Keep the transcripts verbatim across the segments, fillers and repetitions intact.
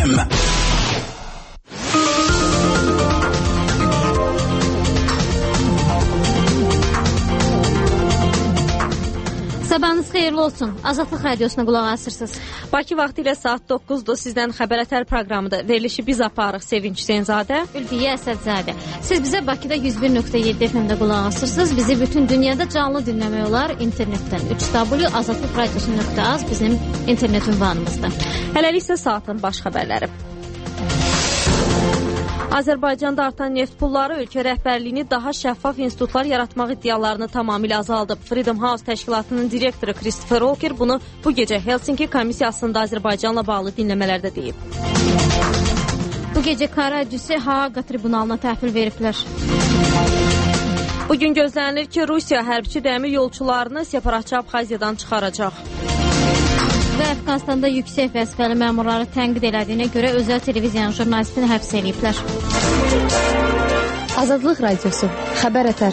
M. Sabahınız xeyirli olsun. Azadlıq Radiosuna qulaq asırsınız. Bakı vaxtı ilə saat doqquzdur. Sizdən xəbərətər proqramıdır. Verilişi biz aparıq. Sevinç Hüseynzadə, Ülfiyə Əsədzadə. Siz bizə Bakıda yüz bir nöqtə yeddi F M-də qulaq asırsınız. Bizi bütün dünyada canlı dinləmək olar internetdən. üç w azadlıq radiosu nöqtə az bizim internet ünvanımızda. Hələlik isə saatın baş xəbərləri. Azərbaycanda artan neft pulları ölkə rəhbərliyini daha şəffaf institutlar yaratmaq iddialarını tamamilə azaldıb. Freedom House təşkilatının direktoru Christopher Walker bunu bu gecə Helsinki komissiyasında Azərbaycanla bağlı dinləmələrdə deyib. Bu gecə Karacüsü Haaqa tribunalına təhvil veriblər. Bugün gözlənilir ki, Rusiya hərbçi dəmir yolçularını separatçı Abxaziyadan çıxaracaq. Və Əfqanistanda yüksək vəzifəli məmurları tənqid elədiyinə görə özəl televiziyanın jurnalistini həbs ediblər. Azadlıq Radiosu, xəbər ətər.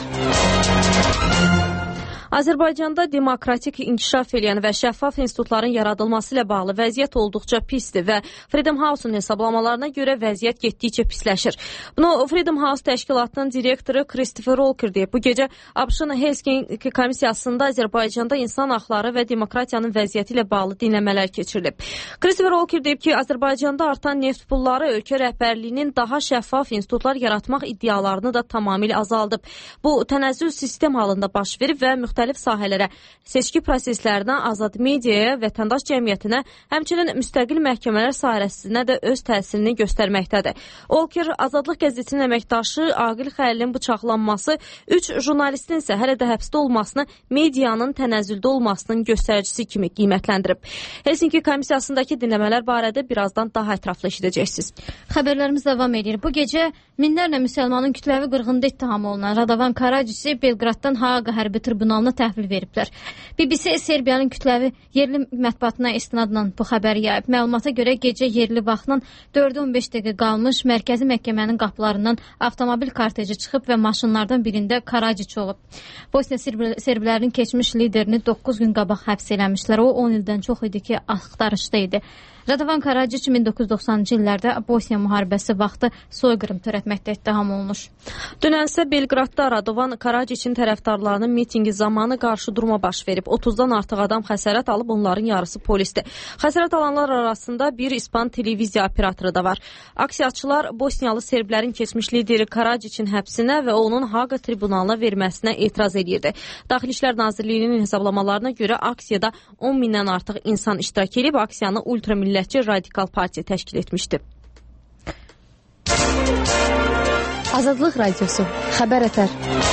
Azərbaycanda demokratik inkişaf edən və şəffaf institutların yaradılması ilə bağlı vəziyyət olduqca pisdir və Freedom House-un hesablamalarına görə vəziyyət getdikcə pisləşir. Bunu Freedom House təşkilatının direktoru Christopher Walker deyib. Bu gecə ABŞ-ın Helsinki komissiyasında Azərbaycanda insan haqları və demokratiyanın vəziyyəti ilə bağlı dinləmələr keçirilib. Christopher Walker deyib ki, Azərbaycanda artan neft pulları ölkə rəhbərliyinin daha şəffaf institutlar yaratmaq iddialarını da tamamilə azaldıb. Bu tənəzzül sistem halında baş verib və müxtəlif müxtəlif sahələrə, seçki proseslərinə, azad mediaya, vətəndaş cəmiyyətinə, həmçinin müstəqil məhkəmələr sahəsinə də öz təsirini göstərməkdədir. Walker, Azadlıq qəzetinin əməkdaşı Aqil Xəlilin bıçaqlanması, üç jurnalistin isə hələ də həbsdə olmasını medianın tənəzzüldə olmasının göstəricisi kimi qiymətləndirib. Helsinki komissiyasındakı dinləmələr barədə birazdan daha ətraflı eşidəcəksiniz. Xəbərlərimiz davam edir. Bu gecə minlərlə müsəlmanın kütləvi qırğında ittiham olunan Radovan Karacüsü Belqraddan Haaqa hərbi tribunalına təhvil veriblər. B B C Serbiyanın kütləvi yerli mətbuatına istinadla bu xəbəri yayıb. Məlumata görə gecə yerli vaxtla dördə on beş dəqiqə qalmış mərkəzi məhkəmənin qapılarından avtomobil korteji çıxıb və maşınlardan birində Karaciç olub. Bosniya Serbilərinin keçmiş liderini doqquz gün qabaq həbs eləmişlər. O on ildən çox idi ki, axtarışda idi. Radovan Karaciç min doqquz yüz doxsanıncı illərdə Bosniya müharibəsi vaxtı soyqırım törətməkdə ittiham olunur. Dünənsə Belqradda Radovan Karaciçin tərəfdarlarının mitingi zamanı qarşı durma baş verib. otuzdan artıq adam xəsarət alıb, onların yarısı polisdir. Xəsarət alanlar arasında bir İspan televiziya operatoru da var. Aksiyaçılar Bosniyalı serblərin keçmiş lideri Karaciçin həbsinə və onun Haaqa tribunalına verməsinə etiraz edirdi. Daxili İşlər Nazirliyinin hesablamalarına görə aksiyada on mindən artıq insan iştirak edib, aksiyanı ultramillətçi Radikal Partiya təşkil etmişdi. Azadlıq Radiosu, xəbər ətər.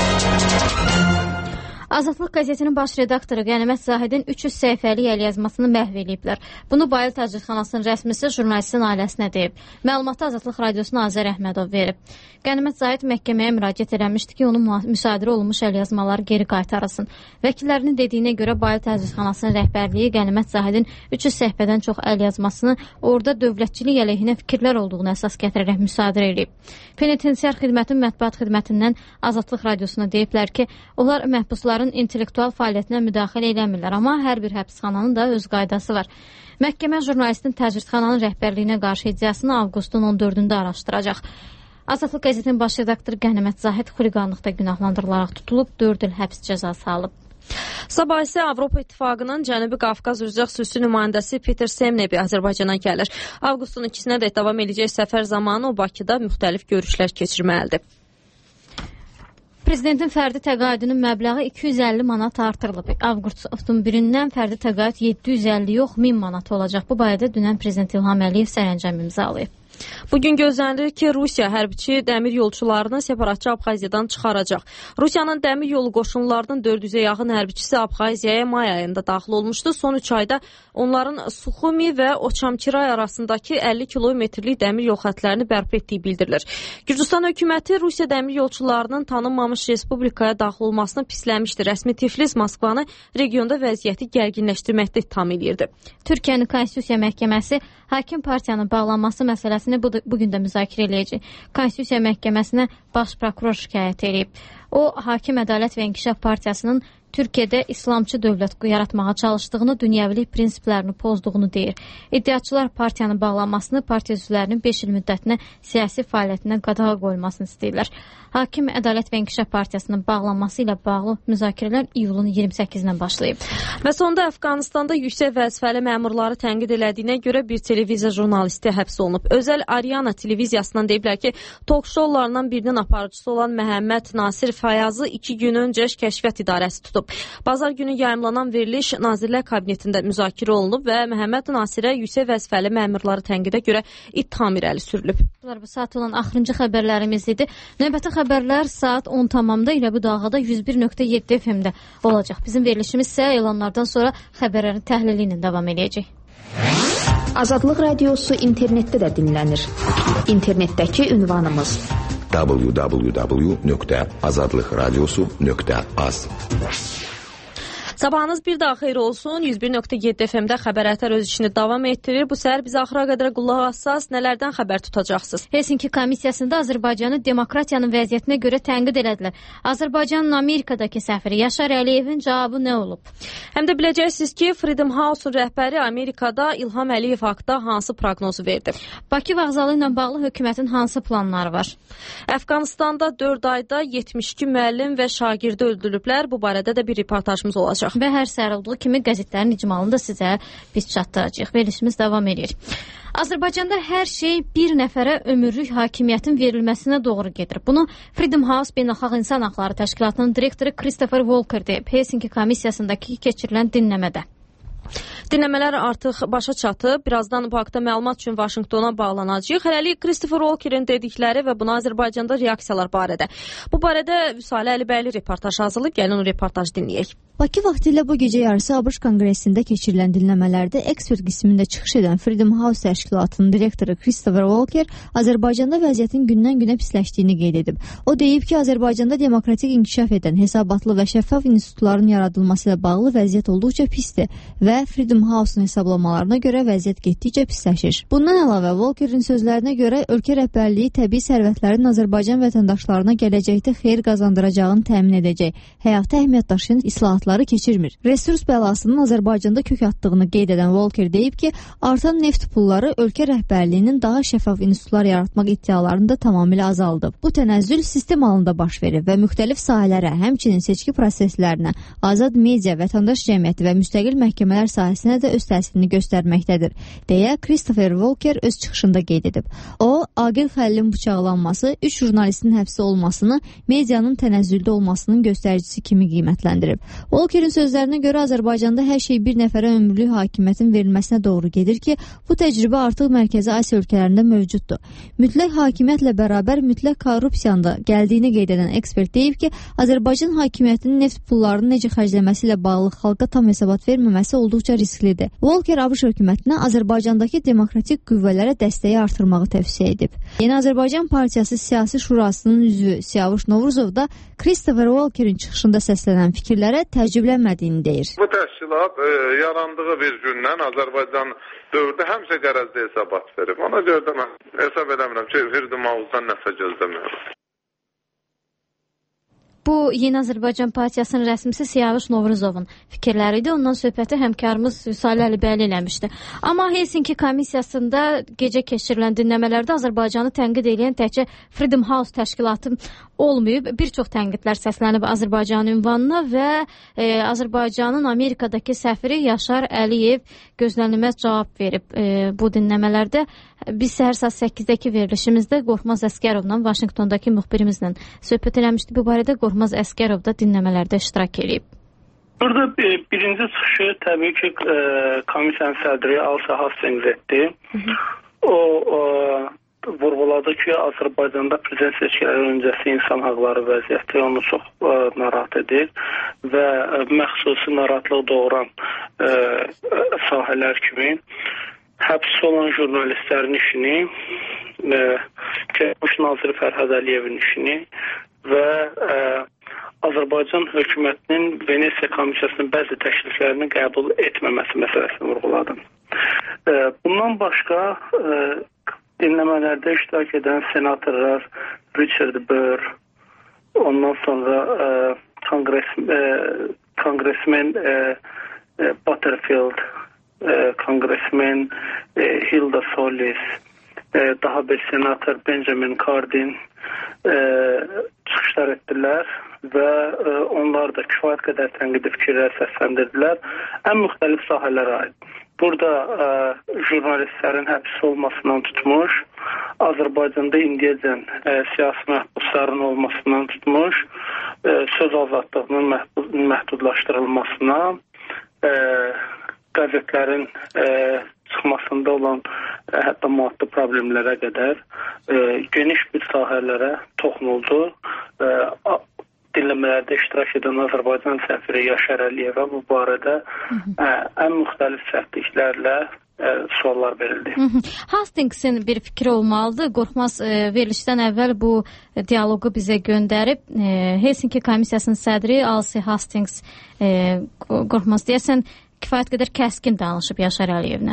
Azadlıq qəzetinin baş redaktoru Qənimət Zahidin üç yüz səhifəlik əlyazmasını məhv ediblər. Bunu Bayıl Təcridxanasının rəsmisi jurnalistin ailəsinə deyib. Məlumatı Azadlıq Radiosuna Azər Əhmədov verib. Qənimət Zahid məhkəməyə müraciət eləmişdi ki, onun müsadirə olunmuş əlyazmaları geri qaytarılsın. Vəkillərinin dediyinə görə Bayıl Təcridxanasının rəhbərliyi Qənimət Zahidin üç yüz səhifədən çox əlyazmasını orada dövlətçilik əleyhinə fikirlər olduğunu əsas gətirərək müsadirə edib. Penitensiar xidmətin mətbuat xidmətindən Azadlıq Radiosuna deyiblər ki, onlar məhbuslar intellektual fəaliyyətinə müdaxilə eləmirlər, amma hər bir həbsxananın da öz qaydası var. Məhkəmə jurnalistin təcridxananın rəhbərliyinə qarşı iddiasını avqustun on dördündə araşdıracaq. Azadlıq qəzetinin baş redaktoru Qənimət Zahid xuliqanlıqda günahlandırılaraq tutulub, dörd il həbs cəzası alıb. Sabah isə Avropa İttifaqının Cənubi Qafqaz üzrə xüsusi nümayəndəsi Peter Semnebi Azərbaycana gəlir. Avqustun ikisinə də davam edəcək səfər zamanı o Bakıda müxtəlif görüşlər keçirməlidir. Prezidentin fərdi təqaüdünün məbləği iki yüz əlli manat artırılıb. Avqustun birindən fərdi təqaüd yeddi yüz əlli yox, min manat olacaq. Bu barədə dünən Prezident İlham Əliyev sərəncam imzalayıb. Bugün gözlənilir ki, Rusiya hərbçi dəmir yolçularını separatçı Abxaziyadan çıxaracaq. Rusiyanın dəmir yolu qoşunlarının dörd yüzə yaxın hərbçisi Abxaziyaya may ayında daxil olmuşdu. Son üç ayda onların Suxumi və Oçamkiray arasındakı əlli kilometrlik dəmir yol xətlərini bərpa etdiyi bildirilir. Gürcüstan hökuməti Rusiya dəmir yolçularının tanınmamış respublikaya daxil olmasını pisləmişdi. Rəsmi Tiflis Moskvanı regionda vəziyyəti gərginləşdirməkdə ittiham edirdi. Türkiyənin Konstitusiya Məhkəməsi hakim partiyanın bağlanması məsələsini bugün də müzakirə eləyəcək. Konstitusiya Məhkəməsinə baş prokuror şikayət edib. O, Hakim Ədalət və İnkişaf Partiyasının Türkiyədə İslamçı dövlət yaratmağa çalışdığını, dünyəvilik prinsiplərini pozduğunu deyir. İddiaçılar partiyanın bağlanmasını, partiya üzvlərinin beş il müddətinə siyasi fəaliyyətindən qadağa qoyulmasını istəyirlər. Hakim Ədalət və İnkişaf Partiyasının bağlanması ilə bağlı müzakirələr iyulun iyirmi səkkizindən başlayıb. Və sonda Əfqanistanda yüksək vəzifəli məmurları tənqid elədiyinə görə bir televiziya jurnalisti həbs olunub. Özəl Ariana televiziyasından deyiblər ki, talk-showlarından birinin aparıcısı olan Məhəmməd Nasir Fayazı iki gün öncə kəşfiyyat idarəsi tutub. Bazar günü yayımlanan veriliş Nazirlər Kabinetində müzakirə olunub və Məhəmməd Nasirə yüksək vəzifəli məmurları tənqidə görə ittiham irəli sürülüb. Bu saat olan axırıncı xəbərlərimiz idi. Növbəti xəbərlər saat on tamamda ilə bu dalğada yüz bir nöqtə yeddi F M-də olacaq. Bizim verilişimiz isə elanlardan sonra xəbərlərin təhlili ilə davam edəcək. Azadlıq Radiosu internetdə də dinlənir. İnternetdəki ünvanımız w w w nöqtə azadlıq radiosu nöqtə az. Sabahınız bir daha xeyir olsun. yüz bir nöqtə yeddi F M-də Xəbər Ətər öz işini davam etdirir. Bu səhər bizi axıra qədər qulaq assaz, nələrdən xəbər tutacaqsınız? Helsinki komissiyasında Azərbaycanı demokratiyanın vəziyyətinə görə tənqid elədilər. Azərbaycanın Amerikadakı səfiri Yaşar Əliyevin cavabı nə olub? Həm də biləcəksiniz ki, Freedom House-un rəhbəri Amerikada İlham Əliyev haqqında hansı proqnozu verdi? Bakı vağzalı ilə bağlı hökumətin hansı planları var? Əfqanistanda dörd ayda yetmiş iki müəllim və şagirdi öldürülüblər. Bu barədə də bir reportajımız olacaq. Və hər səhər olduğu kimi qəzetlərin icmalını da sizə biz çatdıracağıq. Verilişimiz davam edir. Azərbaycanda hər şey bir nəfərə ömürlük hakimiyyətin verilməsinə doğru gedir. Bunu Freedom House Beynəlxalq İnsan Haqları Təşkilatının direktoru Christopher Walker deyib Helsinki komissiyasındakı keçirilən dinləmədə. Dinləmələr artıq başa çatıb. Birazdan bu haqda məlumat üçün Vaşinqtona bağlanacağıq. Hələlik Christopher Walkerin dedikləri və buna Azərbaycanda reaksiyalar barədə. Bu barədə Vüsalə Əlibəyli reportaj hazırlayıb. Gəlin o reportaj dinləyək. Bakı vaxtilə bu gecə yarısı ABŞ Konqresində keçirilən dinləmələrdə ekspert qismində çıxış edən Freedom House təşkilatının direktoru Christopher Walker Azərbaycanda vəziyyətin gündən-günə pisləşdiyini qeyd edib. O deyib ki, Azərbaycanda demokratik inkişaf edən, hesabatlı və şəffaf institutların yaradılması ilə bağlı vəziyyət olduqca pisdir və Freedom House-un hesablamalarına görə vəziyyət getdikcə pisləşir. Bundan əlavə Walkerin sözlərinə görə ölkə rəhbərliyi təbii sərvətlərin Azərbaycan vətəndaşlarına gələcəkdə xeyir qazandıracağını təmin edəcək, həyata əhəmiyyət daşıyan islahatları keçirmir. Resurs bəlasının Azərbaycanda kök atdığını qeyd edən Walker deyib ki, artan neft pulları ölkə rəhbərliyinin daha şəffaf institutlar yaratmaq iddialarını da tamamilə azaldıb. Bu tənəzzül sistem halında baş verir və müxtəlif sahələrə, həmçinin seçki proseslərinə, azad media, vətəndaş cəmiyyəti və müstəqil məhkəmələr sahəsinə də öz təsirini göstərməkdədir, deyə Christopher Walker öz çıxışında qeyd edib. O, Aqil Xəlilin bıçaqlanması, üç jurnalistin həbsi olmasını, medianın tənəzzüldə olmasının göstəricisi kimi qiymətləndirib. Walkerin sözlərinə görə Azərbaycanda hər şey bir nəfərə ömürlük hakimiyyətin verilməsinə doğru gedir ki, bu təcrübə artıq Mərkəzi Asiya ölkələrində mövcuddur. Mütləq hakimiyyətlə bərabər mütləq korrupsiyanın da gəldiyini qeyd edən ekspert deyib ki, Azərbaycan hakimiyyətinin neft pullarını necə xərcləməsi ilə bağlı xalqa tam hesabat verməməsi olduqca risklidir. Walker ABŞ hökumətinə Azərbaycandakı demokratik qüvvələrə dəstəyi artırmağı tövsiyə edib. Yeni Azərbaycan Partiyası Siyasi Şurasının üzvü Siyavuş Novruzov da Christopher Walkerin çıxışında səslənən fikirlərə təəccüblənmədiyini deyir. Bu təşkilat e, yarandığı bir gündən Azərbaycan dövrdə həmişə qərəzli hesabat verib. Ona görə də mən hesab edəmirəm ki, Freedom House-dan nəsə gözləmirəm. Bu, Yeni Azərbaycan Partiyasının rəsmisi Siyavuş Novruzovun fikirləri idi. Ondan söhbəti həmkarımız Vüsalə Əlibəyli eləmişdi. Amma Helsinki komissiyasında gecə keçirilən dinləmələrdə Azərbaycanı tənqid edən təkcə Freedom House təşkilatı olmayıb. Bir çox tənqidlər səslənib Azərbaycanın ünvanına və e, Azərbaycanın Amerikadakı səfiri Yaşar Əliyev gözlənilməz cavab verib e, bu dinləmələrdə. Biz səhər saat səkkizdə verilişimizdə Qorxmaz Əskərovla, Vaşinqtondakı müxbirimizlə söhbət eləmişdik. Bu barədə Qorxmaz Əskərov da dinləmələrdə iştirak edib. Burada birinci çıxışı təbii ki, komissiyanın sədri Alsa Hastings etdi. O, o vurğuladı ki, Azərbaycanda prezident seçkiləri öncəsi insan haqları vəziyyəti onu çox ə, narahat edir və ə, məxsusi narahatlıq doğuran ə, ə, sahələr kimi həbs olan jurnalistlərin işini, Baş naziri Fərhad Əliyevin işini və ə, Azərbaycan hökumətinin Venesiya komissiyasının bəzi təkliflərini qəbul etməməsi məsələsini vurğuladım. Ə, bundan başqa ə, dinləmələrdə iştirak edən senatorlar Richard Burr, ondan sonra ə, Kongres ə, Kongressmen e, e, Butterfield, e, Kongressmen e, Hilda Solis, e, daha bir senator Benjamin Cardin e, çıxışlar etdilər və e, onlar da kifayət qədər tənqidi fikirlər səsləndirdilər. Ən müxtəlif sahələrə aid. Burada e, jurnalistlərin həbs olmasından tutmuş, Azərbaycanda indiyəcən e, siyasi məhbusların olmasından tutmuş, e, söz azadlığının məhdud, məhdudlaşdırılmasına, e, qəzetlərin e, çıxmasında olan e, hətta maddi problemlərə qədər e, geniş bir sahələrə toxunuldu. E, dinləmələrdə iştirak edən Azərbaycan səfiri Yaşar Əliyevə bu barədə ə, ən müxtəlif səhvliklərlə ə, suallar verildi. Hı -hı. Hastings'in bir fikri olmalıdır. Qorxmaz ə, verilişdən əvvəl bu dialoqu bizə göndərib. Ə, Helsinki komissiyasının sədri Alsi Hastings ə, Qorxmaz deyəsən kifayət qədər kəskin danışıb Yaşar Əliyevlə.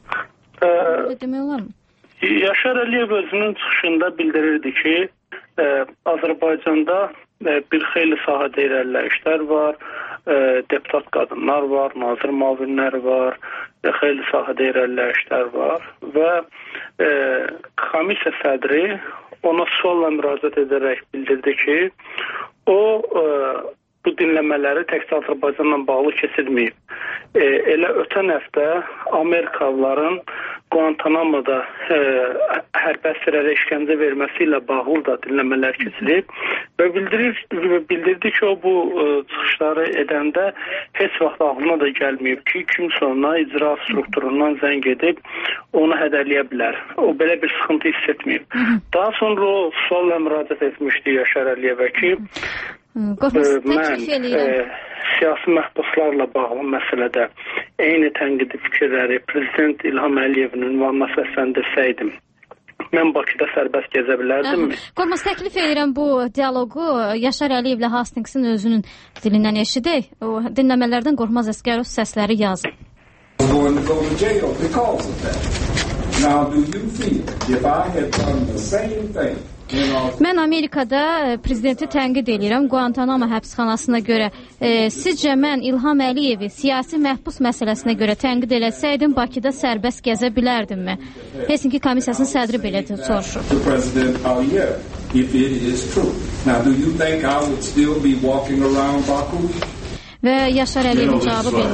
Ə, demək olar mı? Yaşar Əliyev özünün çıxışında bildirirdi ki, ə, Azərbaycanda bir xeyli sahədə irəliləyişlər var, e, deputat qadınlar var, nazir müavinləri var, e, xeyli sahədə irəliləyişlər var və e, komissiya sədri ona sualla müraciət edərək bildirdi ki, o e, bu dinləmələri təkcə Azərbaycanla bağlı keçirməyib. E, elə ötən həftə Amerikalıların Guantanamo'da e, hərbi əsirlərə işgəncə verməsi ilə bağlı da dinləmələr keçirib və bildirir, bildirdi ki, o bu e, çıxışları edəndə heç vaxt ağlına da gəlməyib ki, kimsə ona icra strukturundan zəng edib onu hədələyə bilər. O belə bir sıxıntı hiss etməyib. Daha sonra o sualla müraciət etmişdi Yaşar Əliyevə ki, Qorxmaz, mən e, siyasi məhbuslarla bağlı məsələdə eyni tənqidi fikirləri Prezident İlham Əliyevin ünvanına səsləndirsəydim, mən Bakıda sərbəst gezə bilərdimmi? Qorxmaz, təklif edirəm bu dialoqu Yaşar Əliyevlə Hastings'in özünün dilindən eşidək. O dinləmələrdən Qorxmaz Əsgərov səsləri yazıb. Now, do you feel if I had done the same thing? Mən Amerikada prezidenti tənqid edirəm Guantanamo həbsxanasına görə. E, sizcə mən İlham Əliyevi siyasi məhbus məsələsinə görə tənqid eləsəydim Bakıda sərbəst gəzə bilərdimmi? Helsinki komissiyasının sədri belə soruşur. Və Yaşar Əliyevin cavabı belə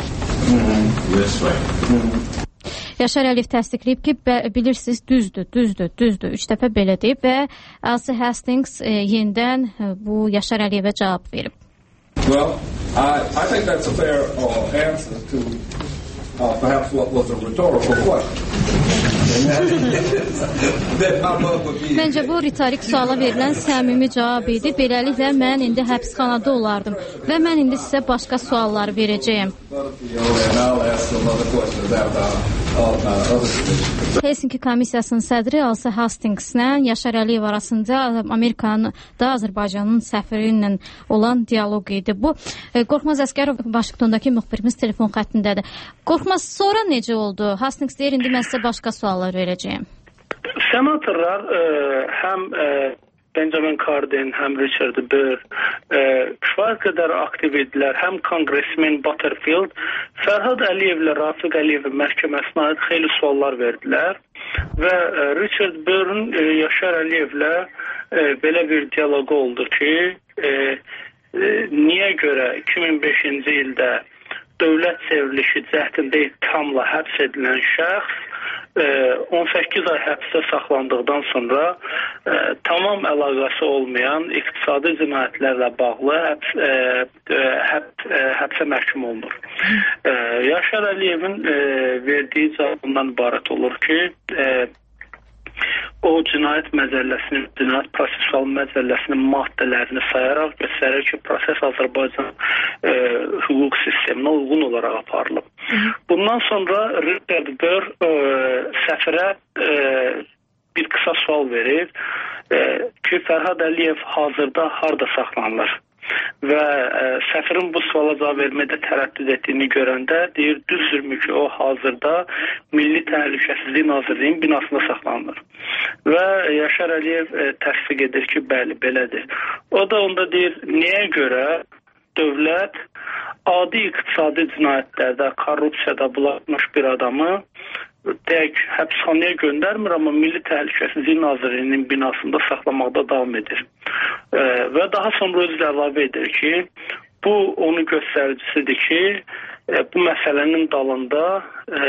olur. Yaşar Əliyev təsdiqləyib ki, bilirsiniz, düzdür, düzdür, düzdür. Üç dəfə belə deyib və Alsi Hastings e, yenidən e, bu Yaşar Əliyevə cavab verib. Well, I, I think that's a fair uh, answer to uh, perhaps what was a rhetorical question. Məncə bu ritorik suala verilən səmimi cavab idi. Beləliklə mən indi həbsxanada olardım və mən indi sizə başqa suallar verəcəyəm. Helsinki komissiyasının sədri Alsi Hastings'lə Yaşar Əliyev arasında Amerikanın da Azərbaycanın səfiri ilə olan dialoq idi. Bu Qorxmaz Əsgərov Vaşinqtondakı müxbirimiz telefon xəttindədir. Qorxmaz, sonra necə oldu? Hastings deyir, indi mən sizə başqa suallar verəcəyəm. Senatorlar e, həm e, Benjamin Cardin, həm Richard Burr e, kifayət qədər aktiv idilər. Həm Kongressmen Butterfield Fərhad Əliyevlə Rafiq Əliyevin məhkəməsinə aid xeyli suallar verdilər və e, Richard Burr'un e, Yaşar Əliyevlə e, belə bir dialoqu oldu ki, e, e, niyə görə iki min beşinci ildə dövlət çevrilişi cəhdində ittihamla həbs edilən şəxs on səkkiz ay həbsdə saxlandıqdan sonra e, tamam əlaqəsi olmayan iqtisadi cinayətlərlə bağlı həbs, e, həb, e, həbsə məhkum olunur. E, Yaşar Əliyevin e, verdiyi cavabından ibarət olur ki, e, o cinayət məcəlləsinin, cinayət prosessual məcəlləsinin maddələrini sayaraq göstərir ki, proses Azərbaycan e, hüquq sisteminə uyğun olaraq aparılıb. Bundan sonra Richard Burr e, səfirə e, bir qısa sual verir e, ki, Fərhad Əliyev hazırda harda saxlanılır? Və e, səfirin bu suala cavab vermədə tərəddüd etdiyini görəndə deyir, düzdürmü ki, o hazırda Milli Təhlükəsizlik Nazirliyinin binasında saxlanılır. Və Yaşar Əliyev e, təsdiq edir ki, bəli, belədir. O da onda deyir, niyə görə dövlət adi iqtisadi cinayətlərdə, korrupsiyada bulaşmış bir adamı deyək, həbsxanaya göndərmir, amma Milli Təhlükəsizlik Nazirliyinin binasında saxlamaqda davam edir. E, və daha sonra özü əlavə edir ki, bu onun göstəricisidir ki, e, bu məsələnin dalında e,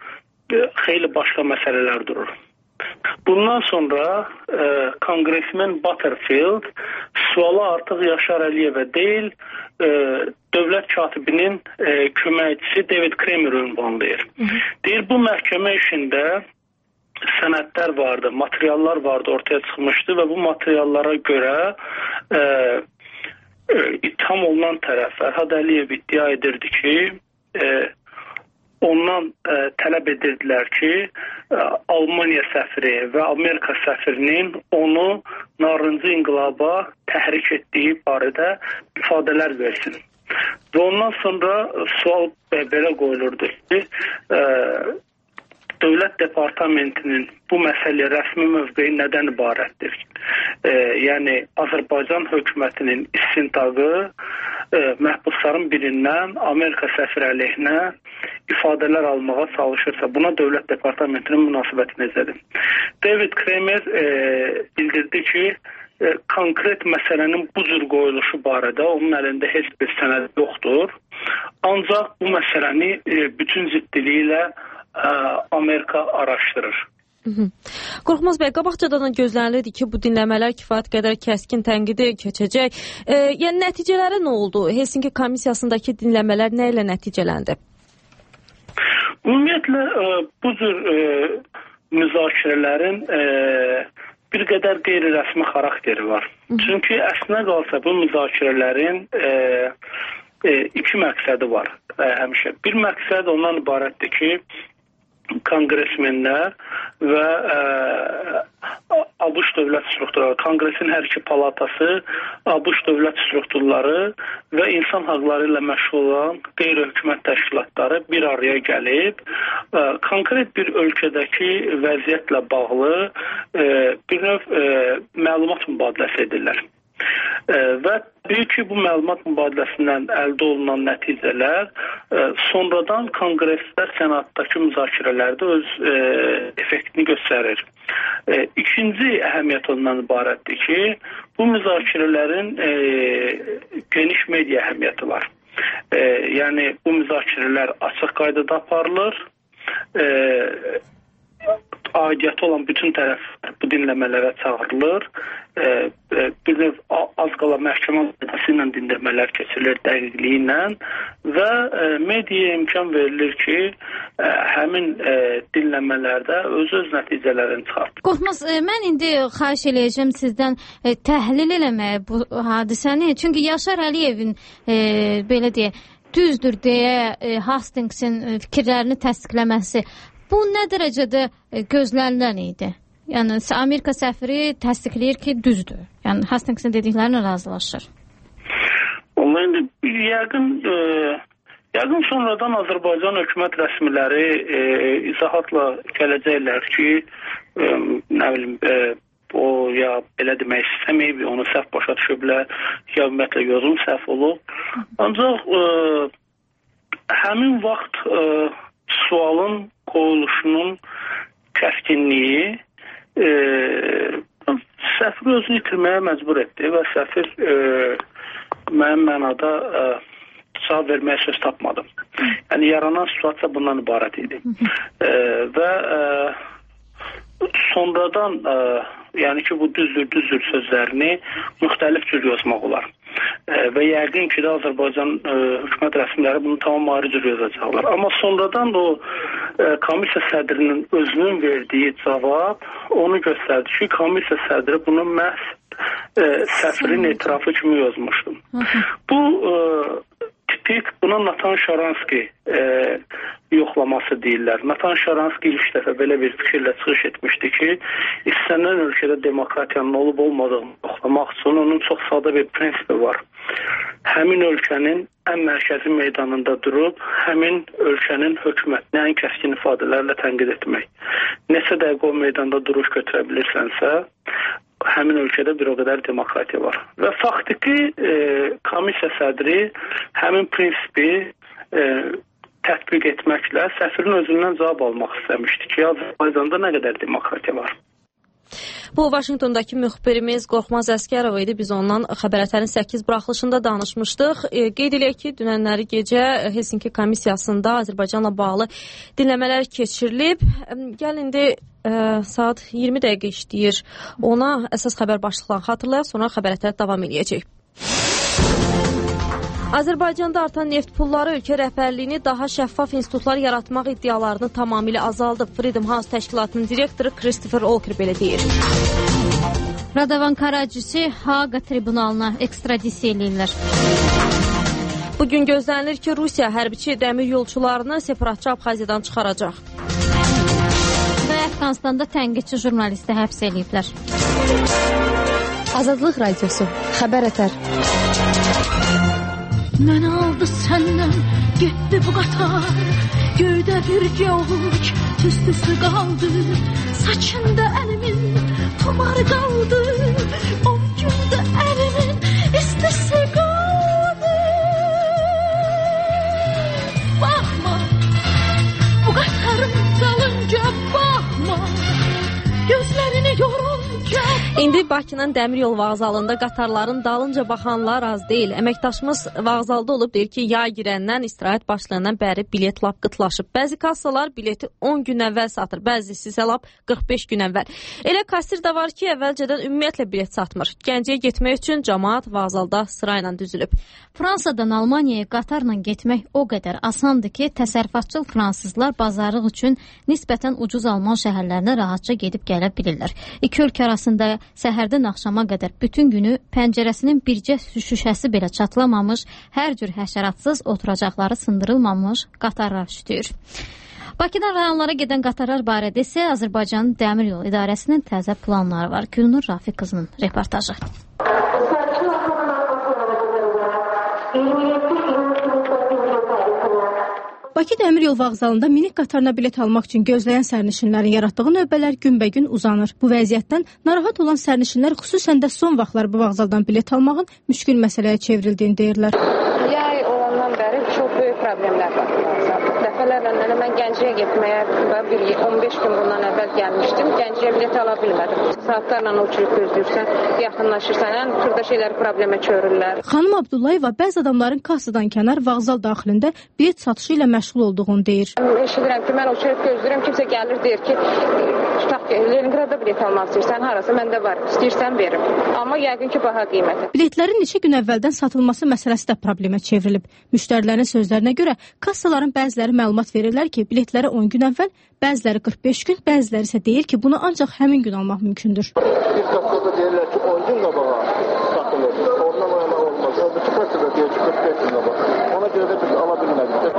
xeyli başqa məsələlər durur. Bundan sonra e, Konqresmen Butterfield sualı artıq Yaşar Əliyevə deyil, e, dövlət katibinin e, köməkçisi David Kramer ünvanlayır. Deyir, bu məhkəmə işində sənədlər vardı, materiallar vardı, ortaya çıxmışdı və bu materiallara görə e, e, itham olunan tərəf Fərhad Əliyev iddia edirdi ki, e, ondan e, tələb edirdilər ki, e, Almaniya səfiri və Amerika səfirinin onu narıncı inqilaba təhrik etdiyi barədə ifadələr versin. Və ondan sonra sual belə qoyulurdu ki, e, Dövlət Departamentinin bu məsələ rəsmi mövqeyi nədən ibarətdir? E, yəni, Azərbaycan hökumətinin istintaqı e, məhbusların birindən Amerika səfiri əleyhinə ifadələr almağa çalışırsa, buna Dövlət Departamentinin münasibəti necədir? David Kramer e, bildirdi ki, e, konkret məsələnin bu cür qoyuluşu barədə onun əlində heç bir sənəd yoxdur. Ancaq bu məsələni e, bütün ciddiliyi ilə e, Amerika araşdırır. Qorxmaz bəy, qabaqcadan gözlənilirdi ki, bu dinləmələr kifayət qədər kəskin tənqidi keçəcək. E, yəni, nəticələri nə oldu? Helsinki komissiyasındakı dinləmələr nə ilə nəticələndi? Ümumiyyətlə, e, bu cür e, müzakirələrin e, bir qədər qeyri-rəsmi xarakteri var. Hı. Çünki əslinə qalsa bu müzakirələrin e, e, iki məqsədi var e, həmişə. Bir məqsəd ondan ibarətdir ki, konqresmenlər və ə, ABŞ dövlət strukturları, konqresin hər iki palatası, ABŞ dövlət strukturları və insan haqları ilə məşğul olan qeyri-hökumət təşkilatları bir araya gəlib, ə, konkret bir ölkədəki vəziyyətlə bağlı ə, bir növ ə, məlumat mübadiləsi edirlər. E, və təbii ki, bu məlumat mübadiləsindən əldə olunan nəticələr e, sonradan konqreslər sənatdakı müzakirələrdə öz e, effektini göstərir. E, ikinci əhəmiyyət ondan ibarətdir ki, bu müzakirələrin e, geniş media əhəmiyyəti var. E, yəni, bu müzakirələr açıq qaydada aparılır. E, aidiyyəti olan bütün tərəflər bu dinləmələrə çağırılır. E, e, bir növ az qala məhkəmə qaydası ilə dinləmələr keçirilir dəqiqliyi ilə və e, mediaya imkan verilir ki, e, həmin e, dinləmələrdə öz-öz nəticələrini çıxartır. Qorxmaz, e, mən indi xahiş eləyəcəm sizdən e, təhlil eləməyə bu hadisəni. Çünki Yaşar Əliyevin e, belə deyək, düzdür deyə e, Hastingsin e, fikirlərini təsdiqləməsi bu nə dərəcədə gözlənilən idi? Yəni, Amerika səfiri təsdiqləyir ki, düzdür. Yəni, Hastingsin dediklərinə razılaşır. Vallahi, yəqin, e, yəqin sonradan Azərbaycan hökumət rəsmiləri e, izahatla gələcəklər ki, e, nə bilim, e, o ya belə demək istəməyib, onu səhv başa düşüblər, ya ümumiyyətlə yozum səhv olub. Ancaq e, həmin vaxt e, sualın qoyuluşunun kəskinliyi e, səfiri özünü itirməyə məcbur etdi və səfir e, mənim mənada e, cavab verməyə söz tapmadım. Yəni, yaranan situasiya bundan ibarət idi. E, və e, sonradan e, yəni ki, bu düzdür, düzdür sözlərini müxtəlif cür yazmaq olar. E, və yəqin ki, də Azərbaycan e, hökumət rəsmiləri bunu tamam ayrı cür yazacaqlar. Amma sonradan da o e, komissiya sədrinin özünün verdiyi cavab onu göstərdi ki, komissiya sədri bunu məhz e, səfirin etirafı kimi yazmışdı. Bu e, tipik, buna Natan Şaranski e, yoxlaması deyirlər. Natan Şaranski ilk dəfə belə bir fikirlə çıxış etmişdi ki, istənilən ölkədə demokratiyanın olub olmadığını yoxlamaq üçün onun çox sadə bir prinsipi var. Həmin ölkənin ən mərkəzi meydanında durub, həmin ölkənin hökumətini ən kəskin ifadələrlə tənqid etmək. Neçə dəqiqə o meydanda duruş götürə bilirsənsə, həmin ölkədə bir o qədər demokratiya var. Və faktiki e, komissiya sədri həmin prinsipi e, tətbiq etməklə səfirin özündən cavab almaq istəmişdi ki, Azərbaycanda nə qədər demokratiya var. Bu, Vaşinqtondakı müxbirimiz Qorxmaz Əskərov idi. Biz ondan xəbərlərin səkkiz buraxılışında danışmışdıq. E, qeyd eləyək ki, dünənləri gecə Helsinki komissiyasında Azərbaycanla bağlı dinləmələr keçirilib. Gəl indi e, saat iyirmi dəqiqə işləyir. Ona əsas xəbər başlıqlarını xatırlayaq, sonra xəbərlər davam edəcək. Azərbaycanda artan neft pulları ölkə rəhbərliyini daha şəffaf institutlar yaratmaq iddialarını tamamilə azaldıb. Freedom House təşkilatının direktoru Christopher Walker belə deyir. Radovan Karacisi Haqa tribunalına ekstradisiya edilir. Bugün gözlənilir ki, Rusiya hərbiçi dəmir yolçularını separatçı Abxaziyadan çıxaracaq. Və Əfqanistanda tənqidçi jurnalisti həbs ediblər. Azadlıq Radiosu, xəbər ətər. Mən aldı səndən, getdi bu qatar. Göydə bir gövük, tüstüsü qaldı. Saçında əlimin tumarı qaldı. O gündə əlimin istisi qaldı. Baxma, bu qatarın dalınca baxma. Gözlərini yorunca. İndi Bakının dəmir yol vağzalında qatarların dalınca baxanlar az deyil. Əməkdaşımız vağzalda olub, deyir ki, yay girəndən, istirahət başlayandan bəri bilet lap qıtlaşıb. Bəzi kassalar bileti on gün əvvəl satır, bəzisi isə lap qırx beş gün əvvəl. Elə kassir də var ki, əvvəlcədən ümumiyyətlə bilet satmır. Gəncəyə getmək üçün cəmaət vağzalda sırayla düzülüb. Fransadan Almaniyaya qatarla getmək o qədər asandır ki, təsərrüfatçıl fransızlar bazarlıq üçün nisbətən ucuz Alman şəhərlərinə rahatca gedib gələ bilirlər. İki ölkə arasında səhərdən axşama qədər bütün günü pəncərəsinin bircə şüşəsi belə çatlamamış, hər cür həşəratsız oturacaqları sındırılmamış qatarlar şütüyür. Bakıdan rayonlara gedən qatarlar barədə isə Azərbaycanın Dəmir Yolu İdarəsinin təzə planları var. Gülnur Rafiq qızının reportajı. Bakı Dəmir Yol Vağzalında minik qatarına bilet almaq üçün gözləyən sərnişinlərin yaratdığı növbələr günbəgün uzanır. Bu vəziyyətdən narahat olan sərnişinlər xüsusən də son vaxtlar bu vağzaldan bilet almağın müşkül məsələyə çevrildiyini deyirlər. Yay olandan bəri çox böyük problemlər var. Dəfələrlə mən Gəncəyə getməyə bir on beş gün bundan əvvəl gəlmişdim. Gəncəyə bilet ala bilmədim. Saatlarla uçurub gözləyirsən, yaxınlaşırsan, ən xırda şeylər problemə çörürlər. Xanım Abdullayeva bəzi adamların kassadan kənar vağzal daxilində bilet satışı ilə məşğul olduğunu deyir. Eşidirəm ki, mən uçurub gözləyirəm, kimsə gəlir deyir ki, tutaq ki, Leningrada bilet almaq istəyirsən, harası məndə var, istəyirsən verim. Amma yəqin ki, baha qiyməti. Biletlərin neçə gün əvvəldən satılması məsələsi də problemə çevrilib. Müştərilərin sözlərinə görə kassaların bəziləri məlumat verirlər ki, biletləri on gün əvvəl, bəziləri qırx beş gün, bəziləri isə deyir ki, bunu ancaq həmin gün almaq mümkündür. Bir kassada deyirlər ki, on gün qabağa satılır. Ondan oynamaq olmaz. Bütün kassada deyir ki, qırx beş gün qabağa. Ona görə də biz ala bilmədik.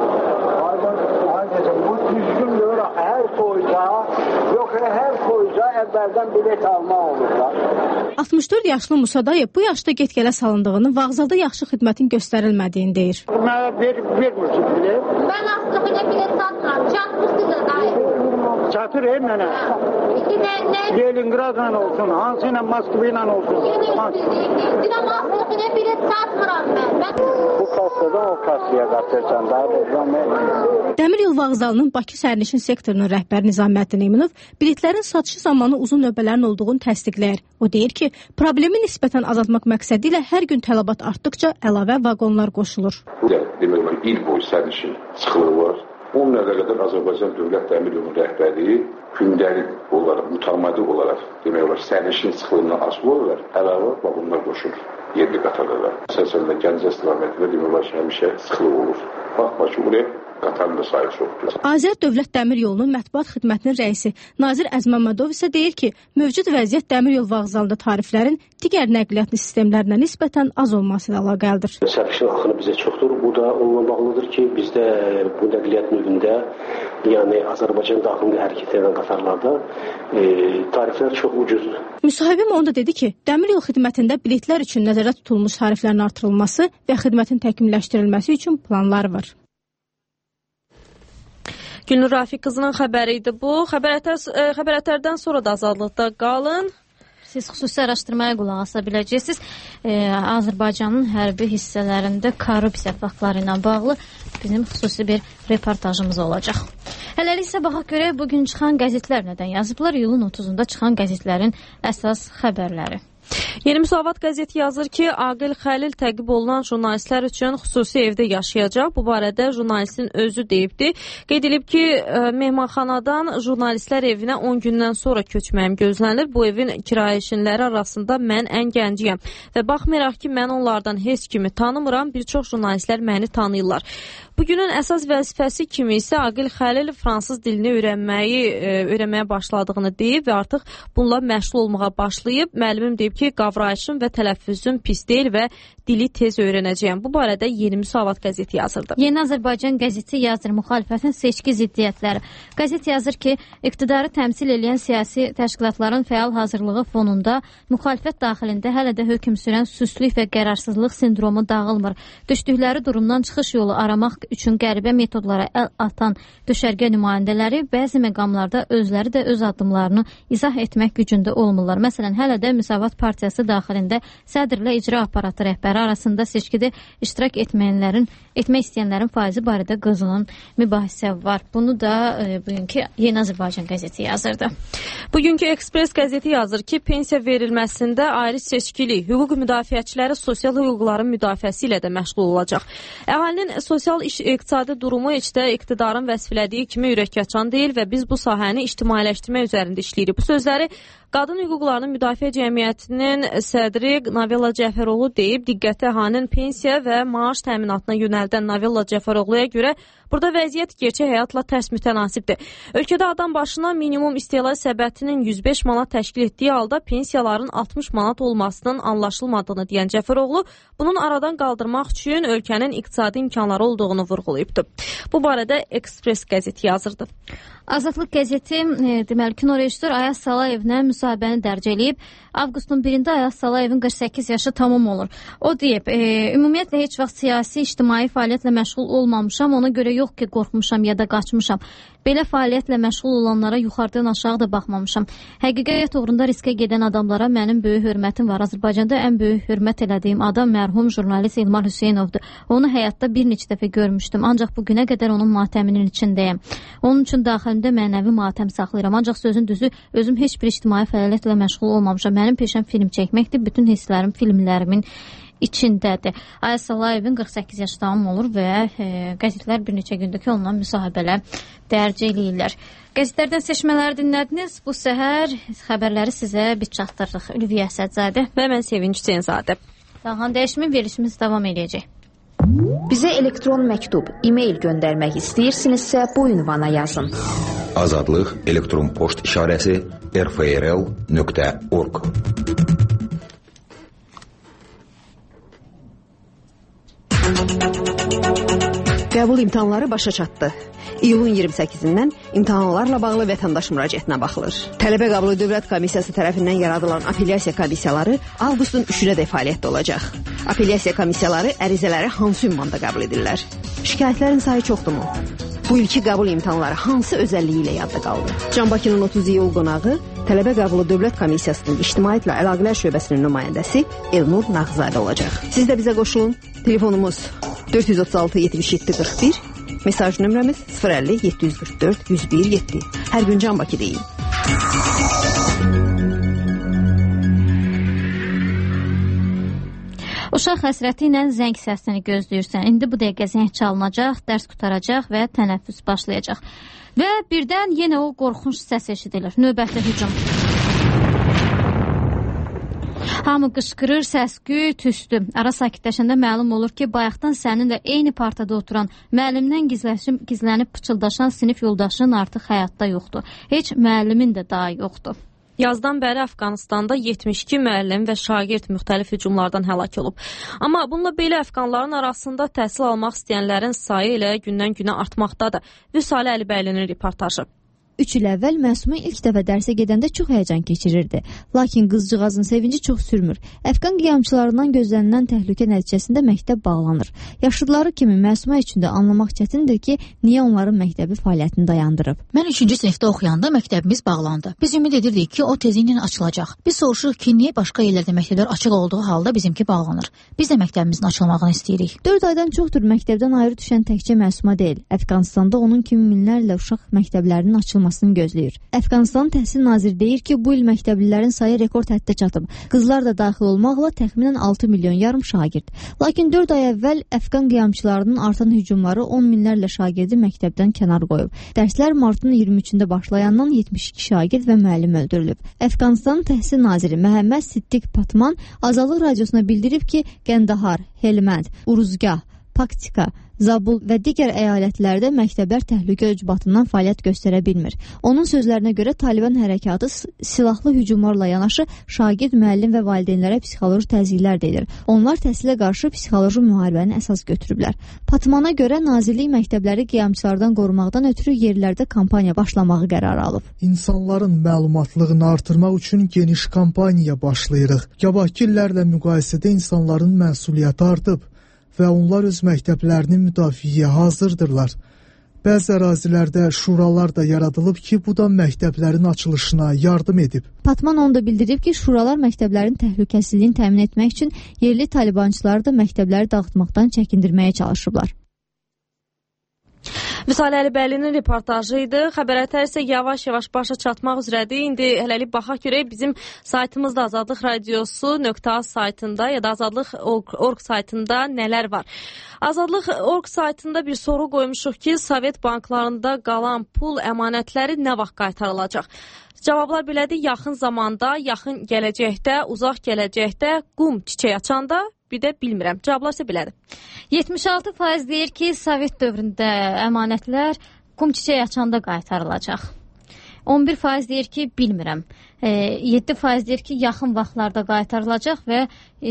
Bu düzgündür, hər soyca, yox, hər soyca əvvəldən bilet almaq olurlar. altmış dörd yaşlı Musa dayı bu yaşda get-gələ salındığını, vağzalda yaxşı xidmətin göstərilmədiyini deyir. Mənə ver, vermirsiniz bilet. Mən aslında bilet satmıram, çatmır sizə dayı. Çatır ey mənə. Leningradla olsun, hansı ilə Moskva ilə olsun. Dinam aslında bilet satmıram mən. Bu kassadan o kassaya qaçırsan da. Dəmir yol vağzalının Bakı sərnişin sektorunun rəhbəri Nizaməddin Eminov biletlərin satışı zamanı uzun növbələrin olduğunu təsdiqləyir. O deyir ki, problemi nisbətən azaltmaq məqsədi ilə hər gün tələbat artdıqca əlavə vaqonlar qoşulur. Demək olar, il boyu sərnişin sıxlığı var. on illərə qədər Azərbaycan Dövlət Dəmir Yolu rəhbərliyi gündəlik olaraq, mütəmadi olaraq demək olar, sərnişin sıxlığından asılı olaraq əlavə vaqonlar qoşulur yerli qatarlara. Əsasən də Gəncə istiqamətində demək olar ki, həmişə sıxlıq olur. Baxma ki, buraya qatarın da sayı çoxdur. Azər Dövlət Dəmir Yolunun mətbuat xidmətinin rəisi Nazir Əzməmmədov isə deyir ki, mövcud vəziyyət dəmir yol vağzalında tariflərin digər nəqliyyat sistemlərinə nisbətən az olması ilə əlaqəlidir. Sərnişin axını bizə çoxdur. Bu da onunla bağlıdır ki, bizdə bu nəqliyyat növündə, yəni Azərbaycan daxilində hərəkət edən qatarlarda e, tariflər çox ucuzdur. Müsahibim onu da dedi ki, dəmir yol xidmətində biletlər üçün nəzərdə tutulmuş tariflərin artırılması və xidmətin təkmilləşdirilməsi üçün planlar var. Gülnur Rafiq qızının xəbəri idi bu. Xəbər ətər, xəbər ətərdən sonra da azadlıqda qalın. siz xüsusi araşdırmaya qulaq asa biləcəksiniz. E, Azərbaycanın hərbi hissələrində korrupsiya faktları ilə bağlı bizim xüsusi bir reportajımız olacaq. Hələlik isə baxaq görək bugün çıxan qəzetlər nədən yazıblar. İyulun otuzunda çıxan qəzetlərin əsas xəbərləri. Yeni Müsavat qəzeti yazır ki, Aqil Xəlil təqib olunan jurnalistlər üçün xüsusi evdə yaşayacaq. Bu barədə jurnalistin özü deyibdi. Qeyd edilib ki, mehmanxanadan jurnalistlər evinə on gündən sonra köçməyim gözlənilir. Bu evin kirayəşinləri arasında mən ən gənciyəm. Və baxmayaraq ki, mən onlardan heç kimi tanımıram, bir çox jurnalistlər məni tanıyırlar. Bugünün əsas vəzifəsi kimi isə Aqil Xəlil fransız dilini öyrənməyi, öyrənməyə başladığını deyib və artıq bununla məşğul olmağa başlayıb. Müəllimim deyib ki, qavrayışım və tələffüzüm pis deyil və dili tez öyrənəcəyəm. Bu barədə Yeni Müsavat qəzeti yazırdı. Yeni Azərbaycan qəzeti yazır müxalifətin seçki ziddiyyətləri. Qəzet yazır ki, iqtidarı təmsil edən siyasi təşkilatların fəal hazırlığı fonunda müxalifət daxilində hələ də hökm sürən süslük və qərarsızlıq sindromu dağılmır. Düşdükləri durumdan çıxış yolu aramaq üçün qəribə metodlara əl atan düşərgə nümayəndələri bəzi məqamlarda özləri də öz addımlarını izah etmək gücündə olmurlar. Məsələn, hələ də Müsavat Partiyası daxilində sədrlə icra aparatı rəhbəri arasında seçkidə iştirak etməyənlərin, etmək istəyənlərin faizi barədə qızğın mübahisə var. Bunu da e, bugünkü Yeni Azərbaycan qəzeti yazırdı. Bugünkü Ekspres qəzeti yazır ki, pensiya verilməsində ayrı seçkili, hüquq müdafiəçiləri sosial hüquqların müdafiəsi ilə də məşğul olacaq. Əhalinin sosial iş iqtisadi durumu heç də iqtidarın vəsflədiyi kimi ürəkkaçan deyil və biz bu sahəni ictimailəşdirmək üzərində işləyirik. Bu sözləri Qadın Hüquqlarının Müdafiə Cəmiyyətinin sədri Navella Cəfəroğlu deyib, diqqəti əhalinin pensiya və maaş təminatına yönəldən Navella Cəfəroğluya görə burada vəziyyət gerçək həyatla tərs mütənasibdir. Ölkədə adam başına minimum istehlak səbətinin yüz beş manat təşkil etdiyi halda pensiyaların altmış manat olmasının anlaşılmadığını deyən Cəfəroğlu, bunun aradan qaldırmaq üçün ölkənin iqtisadi imkanları olduğunu vurğulayıbdır. Bu barədə Ekspres qəzeti yazırdı. Azadlıq qəzeti e, deməli kinoreşissor Ayaz Salayevlə müsahibəni dərc eləyib. Avqustun birində Ayaz Salayevin qırx səkkiz yaşı tamam olur. O deyib, e, ümumiyyətlə heç vaxt siyasi, ictimai fəaliyyətlə məşğul olmamışam, ona görə yox ki, qorxmuşam ya da qaçmışam. Belə fəaliyyətlə məşğul olanlara yuxarıdan aşağı da baxmamışam. Həqiqət uğrunda riskə gedən adamlara mənim böyük hörmətim var. Azərbaycanda ən böyük hörmət elədiyim adam mərhum jurnalist İlmar Hüseynovdur. Onu həyatda bir neçə dəfə görmüşdüm, ancaq bu günə qədər onun matəminin içindəyəm. Onun üçün daxilimdə mənəvi matəm saxlayıram. Ancaq sözün düzü, özüm heç bir ictimai fəaliyyətlə məşğul olmamışam. Mənim peşəm film çəkməkdir. Bütün hisslərim filmlərimin içindədir. Ayaz Salayevin qırx səkkiz yaşı tamam olur və e, qəzetlər bir neçə gündəki olunan müsahibələ dərc eləyirlər. Qəzetlərdən seçmələri dinlədiniz. Bu səhər xəbərləri sizə biz çatdırırıq. Ülviyə Əsədzadə və mən Sevinç Hüseynzadə. Sağhan dəyişimi verilişimiz davam edəcək. Bizə elektron məktub, e-mail göndərmək istəyirsinizsə bu ünvana yazın. Azadlıq elektron poçt işarəsi r f r l nöqtə org. Qəbul imtahanları başa çatdı. İyulun iyirmi səkkizindən imtahanlarla bağlı vətəndaş müraciətinə baxılır. Tələbə qəbulu Dövlət Komissiyası tərəfindən yaradılan apellyasiya komissiyaları avqustun üçünə də fəaliyyətdə olacaq. Apellyasiya komissiyaları ərizələri hansı ünvanda qəbul edirlər? Şikayətlərin sayı çoxdurmu? Bu ilki qəbul imtahanları hansı özəlliyi ilə yadda qaldı? Can Bakının otuz iyul qonağı Tələbə qəbulu Dövlət Komissiyasının İctimaiyyətlə Əlaqələr şöbəsinin nümayəndəsi Elnur Nağzadə olacaq. Siz də bizə qoşulun. Telefonumuz dörd yüz otuz altı yetmiş yeddi qırx bir, mesaj nömrəmiz sıfır əlli yeddi yüz qırx dörd yüz bir yeddi. Hər gün Can Bakı deyin. Uşaq həsrəti ilə zəng səsini gözləyirsən. İndi bu dəqiqə zəng çalınacaq, dərs qutaracaq və tənəffüs başlayacaq. Və birdən yenə o qorxunç səs eşidilir. Növbətli hücum. Hamı qışqırır, səs-küy, tüstü. Ara sakitləşəndə məlum olur ki, bayaqdan səninlə eyni partada oturan, müəllimdən gizlənib pıçıldaşan sinif yoldaşın artıq həyatda yoxdur. Heç müəllimin də daha yoxdur. Yazdan bəri Əfqanistanda yetmiş iki müəllim və şagird müxtəlif hücumlardan həlak olub. Amma bununla belə əfqanların arasında təhsil almaq istəyənlərin sayı ilə gündən-günə artmaqdadır. Vüsalə Əlibəylinin reportajı. üç il əvvəl Məsuma ilk dəfə dərsə gedəndə çox həyəcan keçirirdi. Lakin qızcığazın sevinci çox sürmür. Əfqan qiyamçılarından gözlənilən təhlükə nəticəsində məktəb bağlanır. Yaşıdları kimi Məsuma üçün də anlamaq çətindir ki, niyə onların məktəbi fəaliyyətini dayandırıb. Mən üçüncü sinifdə oxuyanda məktəbimiz bağlandı. Biz ümid edirdik ki, o tezliklə açılacaq. Biz soruşuruq ki, niyə başqa yerlərdə məktəblər açıq olduğu halda bizimki bağlanır. Biz də məktəbimizin açılmağını istəyirik. dörd aydan çoxdur məktəbdən ayrı düşən təkcə Məsuma deyil. Əfqanistanda onun kimi minlərlə uşaq məktəblərinin açılmasını gözləyir. Əfqanistan Təhsil Naziri deyir ki, bu il məktəblilərin sayı rekord həddə çatıb. Qızlar da daxil olmaqla təxminən altı milyon yarım şagird. Lakin dörd ay əvvəl Əfqan qiyamçılarının artan hücumları on minlərlə şagirdi məktəbdən kənar qoyub. Dərslər martın iyirmi üçündə başlayandan yetmiş iki şagird və müəllim öldürülüb. Əfqanistan Təhsil Naziri Məhəmməd Siddiq Patman Azadlıq Radiosuna bildirib ki, Qəndahar, Helmənd, Uruzgah, Paktika, Zabul və digər əyalətlərdə məktəblər təhlükə ucbatından fəaliyyət göstərə bilmir. Onun sözlərinə görə Taliban hərəkatı silahlı hücumlarla yanaşı şagird, müəllim və valideynlərə psixoloji təzyiqlər də edir. Onlar təhsilə qarşı psixoloji müharibəni əsas götürüblər. Patmana görə nazirlik məktəbləri qiyamçılardan qorumaqdan ötürü yerlərdə kampaniya başlamağı qərarı alıb. İnsanların məlumatlığını artırmaq üçün geniş kampaniya başlayırıq. Qabaqki illərlə müqayisədə insanların məsuliyyəti artıb və onlar öz məktəblərini müdafiəyə hazırdırlar. Bəzi ərazilərdə şuralar da yaradılıb ki, bu da məktəblərin açılışına yardım edib. Patman onu da bildirib ki, şuralar məktəblərin təhlükəsizliyini təmin etmək üçün yerli talibançıları da məktəbləri dağıtmaqdan çəkindirməyə çalışıblar. Vüsal Əlibəlinin reportajı idi. Xəbərətər isə yavaş-yavaş başa çatmaq üzrədir. İndi hələlik baxaq görək bizim saytımızda Azadlıq Radiosu nöqtə az saytında ya da Azadlıq nöqtə org saytında nələr var. Azadlıq nöqtə org saytında bir soru qoymuşuq ki, Sovet banklarında qalan pul əmanətləri nə vaxt qaytarılacaq? Cavablar belədir, yaxın zamanda, yaxın gələcəkdə, uzaq gələcəkdə, qum çiçək açanda, bir də bilmirəm. Cavablar isə belədir. yetmiş altı faiz deyir ki, Sovet dövründə əmanətlər qum çiçək açanda qaytarılacaq. on bir faiz deyir ki, bilmirəm. yeddi faiz deyir ki, yaxın vaxtlarda qaytarılacaq və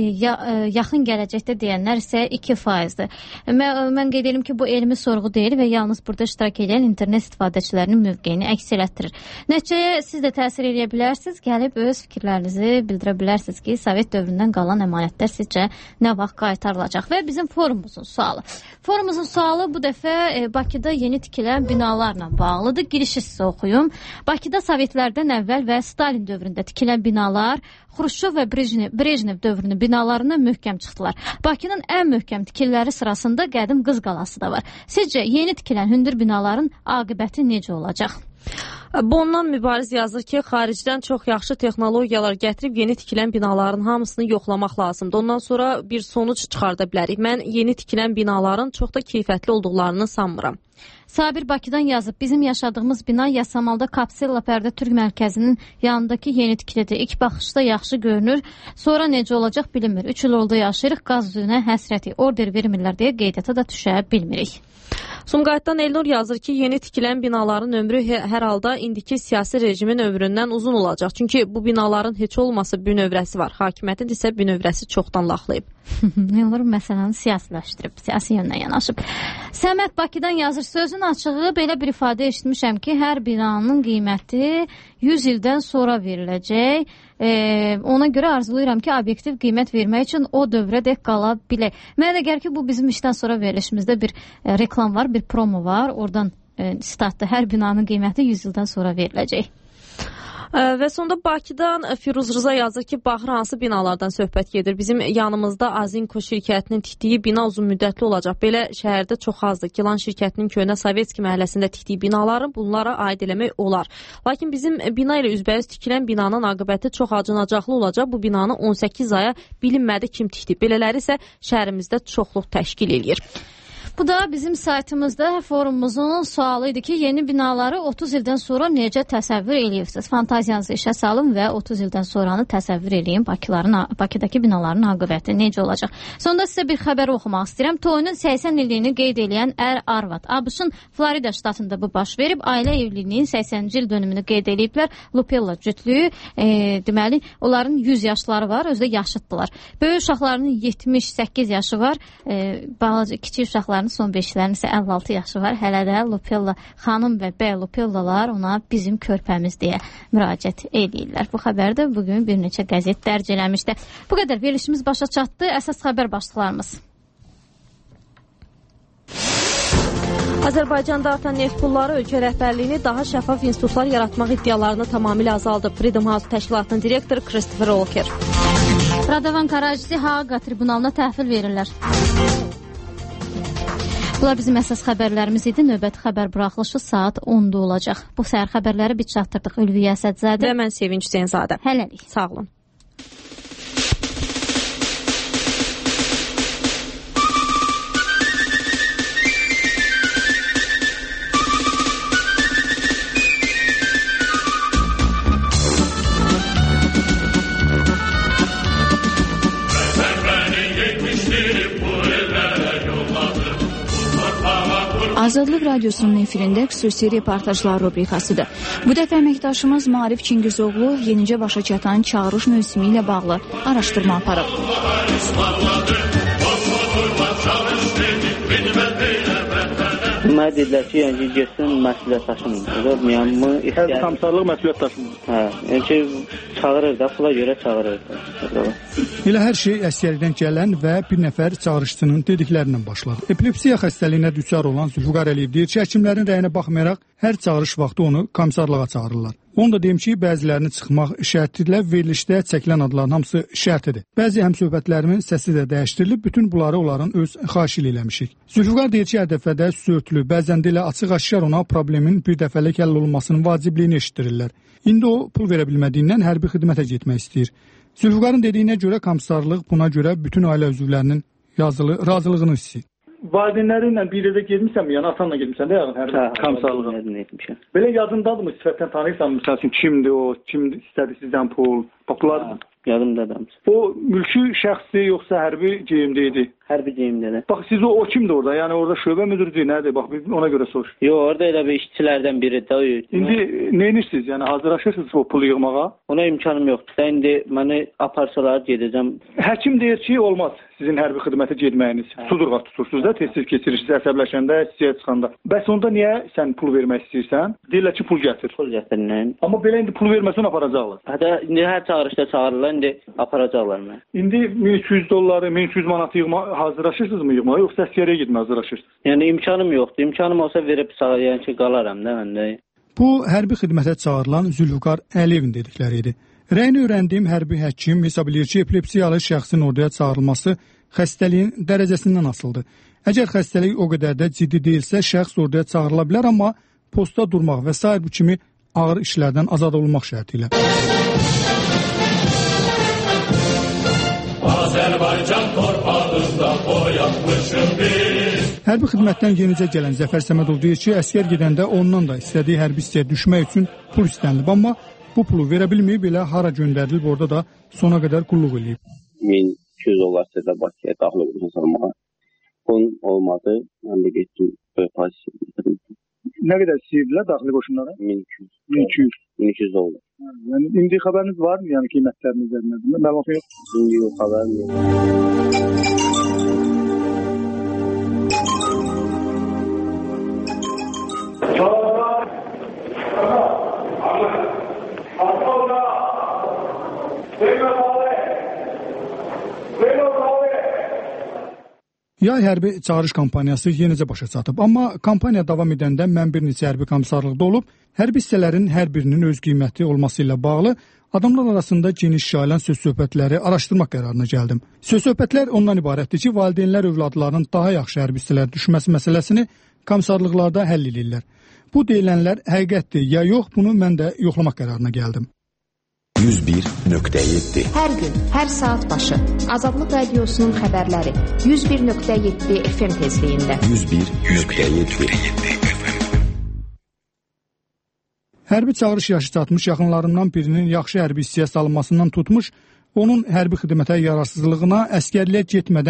yaxın gələcəkdə deyənlər isə iki faizdir. Mən, mən qeyd edim ki, bu elmi sorğu deyil və yalnız burada iştirak edən internet istifadəçilərinin mövqeyini əks elətdirir. Nəticəyə siz də təsir edə bilərsiniz, gəlib öz fikirlərinizi bildirə bilərsiniz ki, Sovet dövründən qalan əmanətlər sizcə nə vaxt qaytarılacaq? Və bizim forumumuzun sualı. Forumumuzun sualı bu dəfə Bakıda yeni tikilən binalarla bağlıdır. Girişi sizə oxuyum. Bakıda Sovetlərdən əvvəl və Stalin dövründə tikilən binalar Xruşçov və Brejnev, Brejnev dövrünün binalarından möhkəm çıxdılar. Bakının ən möhkəm tikililəri sırasında qədim Qız qalası da var. Sizcə yeni tikilən hündür binaların aqibəti necə olacaq? Bundan Mübariz yazır ki, xaricdən çox yaxşı texnologiyalar gətirib yeni tikilən binaların hamısını yoxlamaq lazımdır. Ondan sonra bir sonuc çıxarda bilərik. Mən yeni tikilən binaların çox da keyfiyyətli olduqlarını sanmıram. Sabir Bakıdan yazıb, bizim yaşadığımız bina Yasamalda Kapsella Pərdə Türk Mərkəzinin yanındakı yeni tikilidir. İlk baxışda yaxşı görünür, sonra necə olacaq bilinmir. üç il oldu yaşayırıq, qaz üzünə həsrəti, order vermirlər deyə qeydiyyata da düşə bilmirik. Sumqayıtdan Elnur yazır ki, yeni tikilən binaların ömrü hər halda indiki siyasi rejimin ömründən uzun olacaq. Çünki bu binaların heç olmasa bünövrəsi var. Hakimiyyətin isə bünövrəsi çoxdan laxlayıb. Elnur məsələni siyasiləşdirib, siyasi yöndən yanaşıb. Səməd Bakıdan yazır, sözün açığı belə bir ifadə eşitmişəm ki, hər binanın qiyməti yüz ildən sonra veriləcək. Ee, ona görə arzulayıram ki, obyektiv qiymət vermək üçün o dövrə dək qala bilək. Mənə də gəlir ki, bu bizim işdən sonra verilişimizdə bir e, reklam var, bir promo var. Oradan e, statda hər binanın qiyməti yüz ildən sonra veriləcək. Və sonda Bakıdan Firuz Rıza yazır ki, baxır hansı binalardan söhbət gedir. Bizim yanımızda Azinko şirkətinin tikdiyi bina uzun müddətli olacaq. Belə şəhərdə çox azdır. Gilan şirkətinin Köhnə Sovetski məhəlləsində tikdiyi binaları bunlara aid eləmək olar. Lakin bizim bina ilə üzbəüz tikilən binanın aqibəti çox acınacaqlı olacaq. Bu binanı on səkkiz aya bilinmədi kim tikdi. Belələri isə şəhərimizdə çoxluq təşkil eləyir. Bu da bizim saytımızda forumumuzun sualı idi ki, yeni binaları otuz ildən sonra necə təsəvvür edirsiniz? Fantaziyanızı işə salın və otuz ildən sonranı təsəvvür edin. Bakıların, Bakıdakı binaların aqibəti necə olacaq? Sonda sizə bir xəbər oxumaq istəyirəm. Toyunun səksən illiyini qeyd edən ər arvad. ABŞ-ın Florida ştatında bu baş verib. Ailə evliliyinin səksəninci il dönümünü qeyd ediblər. Lupella cütlüyü, e, deməli, onların yüz yaşları var, özü də yaşıddılar. Böyük uşaqlarının yetmiş səkkiz yaşı var. E, balaca, kiçik uşaqların uşaqlarının son beşlərinin isə əlli altı yaşı var. Hələ də Lupella xanım və bəy Lupellalar ona bizim körpəmiz deyə müraciət edirlər. Bu xəbəri də bugün bir neçə qəzet dərc eləmişdi. Bu qədər verilişimiz başa çatdı. Əsas xəbər başlıqlarımız. Azərbaycanda artan neft pulları ölkə rəhbərliyini daha şəffaf institutlar yaratmaq iddialarını tamamilə azaldıb. Freedom House təşkilatının direktoru Christopher Walker. Radovan Karacisi Haaqa tribunalına təhvil verirlər. Bunlar bizim əsas xəbərlərimiz idi. Növbəti xəbər buraxılışı saat onda olacaq. Bu səhər xəbərləri biz çatdırdıq. Ülviyə Əsədzadə və mən Sevinç Hüseynzadə. Hələlik. Sağ olun. Azadlıq Radiosunun efirində xüsusi reportajlar rubrikasıdır. Bu dəfə əməkdaşımız Maarif Çingizoğlu yenicə başa çatan çağırış mövsümü ilə bağlı araşdırma aparıb. Mənə dedilər ki, yəni getsin məsuliyyət daşımır. Yəni istəyir komissarlıq məsuliyyət daşımır. Hə, yəni ki, çağırır da, pula görə çağırır da. Elə hər şey əsgərlikdən gələn və bir nəfər çağırışçının dediklərindən başladı. Epilepsiya xəstəliyinə düçar olan Zülfüqar Əliyev deyir ki, həkimlərin rəyinə baxmayaraq hər çağırış vaxtı onu komissarlığa çağırırlar. Onu da deyim ki, bəzilərini çıxmaq şərtilə verilişdə çəkilən adların hamısı şərtidir. Bəzi həmsöhbətlərimin səsi də dəyişdirilib, bütün bunları onların öz xahişi ilə eləmişik. Zülfüqar deyir ki, hər dəfədə sörtülü, bəzən də elə açıq-aşkar ona problemin bir dəfəlik həll olunmasının vacibliyini eşitdirirlər. İndi o pul verə bilmədiyindən hərbi xidmətə getmək istəyir. Zülfüqarın dediyinə görə komissarlıq buna görə bütün ailə üzvlərinin yazılı razılığını istəyir. Valideynlərinlə bir yerdə getmişsən mi? Yəni atanla getmişsən də yəni hər komissarlığa. Belə yadındadır mı? Sifətdən tanıyırsan məsəl üçün kimdir o? Kim istədi sizdən pul? Popular yadımdadır. O mülki şəxsi yoxsa hərbi geyimdə idi? Hərbi geyimdə. Bax siz o, o kimdir orada? Yəni orada şöbə müdürüdür, nədir? Bax ona görə soruş. Yox, orada elə bir işçilərdən biridir. İndi nə edirsiniz? Yəni hazırlaşırsınız o pulu yığmağa? Ona imkanım yoxdur. İndi məni aparsalar gedəcəm. Həkim deyir ki, olmaz sizin hərbi xidmətə getməyiniz. Hə. Sudurğa tutursunuz da, tez-tez keçirirsiniz əsəbləşəndə, hissəyə çıxanda. Bəs onda niyə sən pul vermək istəyirsən? Deyirlər ki, pul gətir. Pul gətirin. Amma belə indi pul verməsən aparacaqlar. Hətta indi hər çağırışda çağırırlar, indi aparacaqlar məni. İndi min iki yüz dolları, min iki yüz manat yığma hazırlaşırsınızmı yığmağa, yoxsa əsgərliyə getməyə hazırlaşırsınız? Yəni imkanım yoxdur. İmkanım olsa verib sağa, yəni ki, qalaram da məndə. Bu hərbi xidmətə çağırılan Zülfüqar Əliyevin dedikləri idi. Rəyini öyrəndiyim hərbi həkim hesab edir ki, epilepsiyalı şəxsin orduya çağırılması xəstəliyin dərəcəsindən asılıdır. Əgər xəstəlik o qədər də ciddi deyilsə, şəxs orduya çağırıla bilər, amma postda durmaq və sair bu kimi ağır işlərdən azad olunmaq şərti ilə. Azərbaycan torpağında oyanmışıq biz. Hərbi xidmətdən yenicə gələn Zəfər Səmədov deyir ki, əsgər gedəndə ondan da istədiyi hərbi hissəyə düşmək üçün pul istənilib, amma bu pulu verə bilməyib, elə hara göndərilib, orada da sona qədər qulluq edib. min iki yüz dollar sizə Bakıya daxil olmuşa salmağa. Pulun olmadı, mən də getdim, bölpaz istəyirdim. Nə qədər istəyirdilər daxili qoşunlara? min iki yüz. min iki yüz. min iki yüz dollar. Yəni indi xəbəriniz var mı, yəni qiymətlərinin üzərində? Məlumat yox. İndi yox, xəbərim yox. Yay hərbi çağırış kampaniyası yenicə başa çatıb, amma kampaniya davam edəndə mən bir neçə hərbi komissarlıqda olub, hərbi hissələrin hər birinin öz qiyməti olması ilə bağlı adamlar arasında geniş yayılan söz-söhbətləri araşdırmaq qərarına gəldim. Söz-söhbətlər ondan ibarətdir ki, valideynlər övladlarının daha yaxşı hərbi hissələrə düşməsi məsələsini komissarlıqlarda həll edirlər. Bu deyilənlər həqiqətdir ya yox, bunu mən də yoxlamaq qərarına gəldim. yüz bir nöqtə yeddi Hər gün, hər saat başı Azadlıq Radiosunun xəbərləri yüz bir nöqtə yeddi F M tezliyində. yüz bir nöqtə yeddi Hərbi çağırış yaşı çatmış yaxınlarından birinin yaxşı hərbi hissəyə salınmasından tutmuş, onun hərbi xidmətə yararsızlığına, əskərliyə getmədən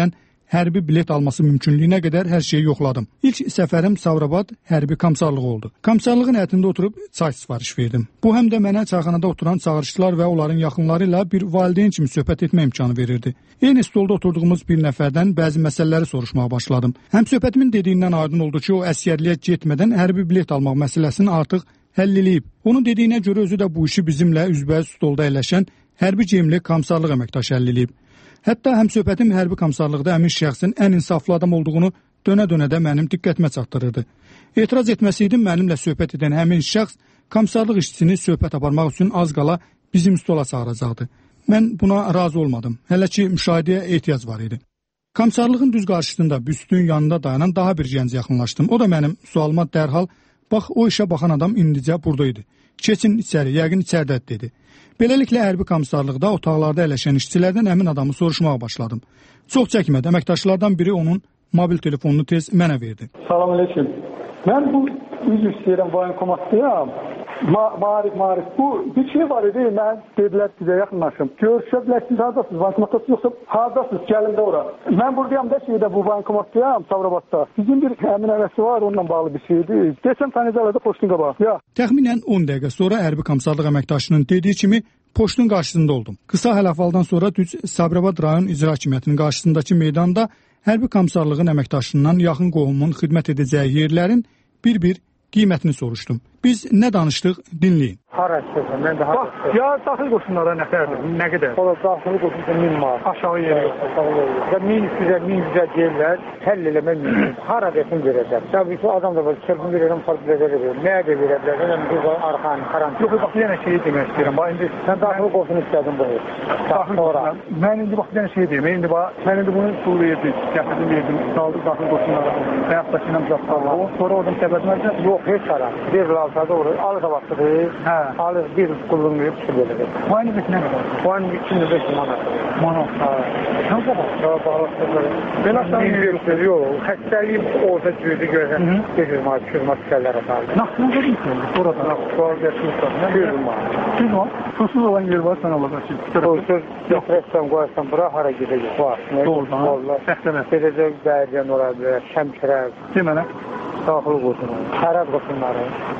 hərbi bilet alması mümkünlüyünə qədər hər şeyi yoxladım. İlk səfərim Sabirabad hərbi komissarlığı oldu. Komissarlığın həyətində oturub çay sifariş verdim. Bu həm də mənə çayxanada oturan çağırışçılar və onların yaxınları ilə bir valideyn kimi söhbət etmə imkanı verirdi. Eyni stolda oturduğumuz bir nəfərdən bəzi məsələləri soruşmağa başladım. Həm söhbətimin dediyindən aydın oldu ki, o əsgərliyə getmədən hərbi bilet almaq məsələsini artıq həll eləyib. Onun dediyinə görə özü də bu işi bizimlə üzbəüz stolda əyləşən hərbi geyimli komissarlıq əməkdaşı həll eləyib. Hətta həm söhbətim hərbi komissarlıqda əmin şəxsin ən insaflı adam olduğunu dönə-dönə də mənim diqqətimə çatdırırdı. Etiraz etməsəydim, mənimlə söhbət edən həmin şəxs komissarlıq işçisini söhbət aparmaq üçün az qala bizim stola çağıracaqdı. Mən buna razı olmadım. Hələ ki, müşahidəyə ehtiyac var idi. Komissarlığın düz qarşısında büstün yanında dayanan daha bir gənc yaxınlaşdım. O da mənim sualıma dərhal, bax o işə baxan adam indicə burada idi. Keçin içəri, yəqin içəridədir dedi. Beləliklə hərbi komissarlıqda otaqlarda əyləşən işçilərdən həmin adamı soruşmağa başladım. Çox çəkmədi, əməkdaşlardan biri onun mobil telefonunu tez mənə verdi. Salam aleyküm. Mən bu üzv istəyirəm, voyinkomatdayam. Ma Marif, Marif. Bu bir şey var idi, mən dedilər sizə yaxınlaşım. Görüşə bilərsiniz, haradasınız? Voyinkomatdasınız yoxsa haradasınız? Gəlin də ora. Mən buradayam da şeydə, bu voyinkomatdayam, Sabirabadda. Bizim bir əmin əvəsi var, onunla bağlı bir şeydir. Geçən tanıcalarda poçtun qabağı. Ya. Təxminən on dəqiqə sonra hərbi komissarlıq əməkdaşının dediyi kimi poçtun qarşısında oldum. Qısa həl-ahvaldan sonra düz Sabirabad rayon icra hakimiyyətinin qarşısındakı meydanda hərbi komissarlığın əməkdaşından yaxın qohumun xidmət edəcəyi yerlərin bir-bir qiymətini soruşdum. Biz nə danışdıq, dinləyin. Hara istəsən, mən də hara istəsən. Ya daxil qoşunlara nə qədərdir, nə qədər? Ola daxil qoşunlara min manat. Aşağı yeri yox. Aşağı yeri yox. Və min yüzə, min yüzə deyirlər, həll eləmək mümkün. Hara desin verəcək. Təbii ki, adam da var, çırpın verirəm, partilərə verirəm. Nəyə də verə bilərəm, yəni bu arxanı, karantin. Yox, bax, yenə şeyi demək istəyirəm. Bax, indi sən daxil qoşun istədin bu. Daxil qoşun. Mən indi bax, yenə şey deyim. İndi bax, mən indi bunu pul verdim, gətirdim, verdim, saldım daxil qoşunlara. Həyatdakı ilə müzakirə. Sonra oradan səbəblərdə yox, heç qara. Bir laltada olur, alır da vaxtıdır. Hə. Alır bir qulluğunu verib çıxıb verir. Vayın beş nə qədər? Vayın iki yüz beş manat. Manat. Hə. Nə qədər? Daha bağlıqdır. Belə asan yox. Xəstəliyim orada cüzdü görsən. beş yüz manat, iki yüz manat gəllər atardı. Naxçıvan dedim ki, oradan. Naxçıvan gətirsən. iki yüz manat. iki yüz manat. Susuz olan yer var, sən alacaqsın. Susuz, yoxrəssən, qoyarsan, bura hara gedəcək? Var. Doğrudan. Səxtəmə. Gedəcək, bəyəcən ola bilər, şəmkirək. Demənə. Daxil qoşunu. Xərab qoşunları.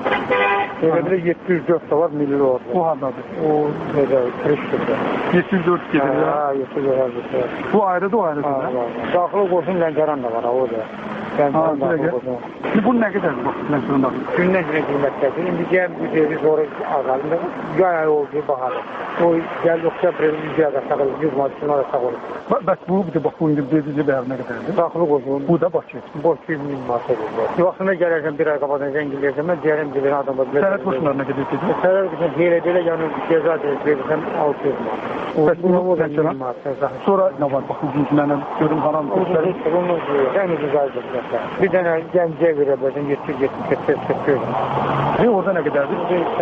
Elə bir yeddi yüz dörd də var, milli orada. O hardadır? O necə, Krişdirdə. yeddi yüz dörd gedir ya? Hə, yeddi yüz dörd. Bu ayrıdır, o ayrıdır. Daxil qoşun Lənkəran da var, o da. Lənkəran daxil qoşunu. Bu nə qədərdir bu Lənkəran daxil? Gündən günə qiymətdədir. İndi gəlin bu deyil, sonra azalında. Yay ay oldu, bahadır. O gəl yoxsa bir yüzə də sağılır, yüz manat üçün orada sağılır. Bəs bu, bir də bax, bu indi dedici bəyər nə qədərdir? Daxil qoşun. Bu da Bakı. Bakı min manat edir. Vaxtında gələrsən bir ay qabadan zəngiləyəcəm, mən deyərəm bir adamda bilir. Sərhət qoşunlarına gedib gedir? Sərhət qoşunlarına belə-belə yanı cəza verirsən altı yüz manat. Bəs bunu Lənkəran? Sonra nə var? Bax, ucuz mənə görüm haram. Ucuz, ən ucuz aydır. Bir dənə gəncəyə verə bilərsən, yeddi yüz yetmiş səkkiz səkkiz. E, orada nə qədərdir?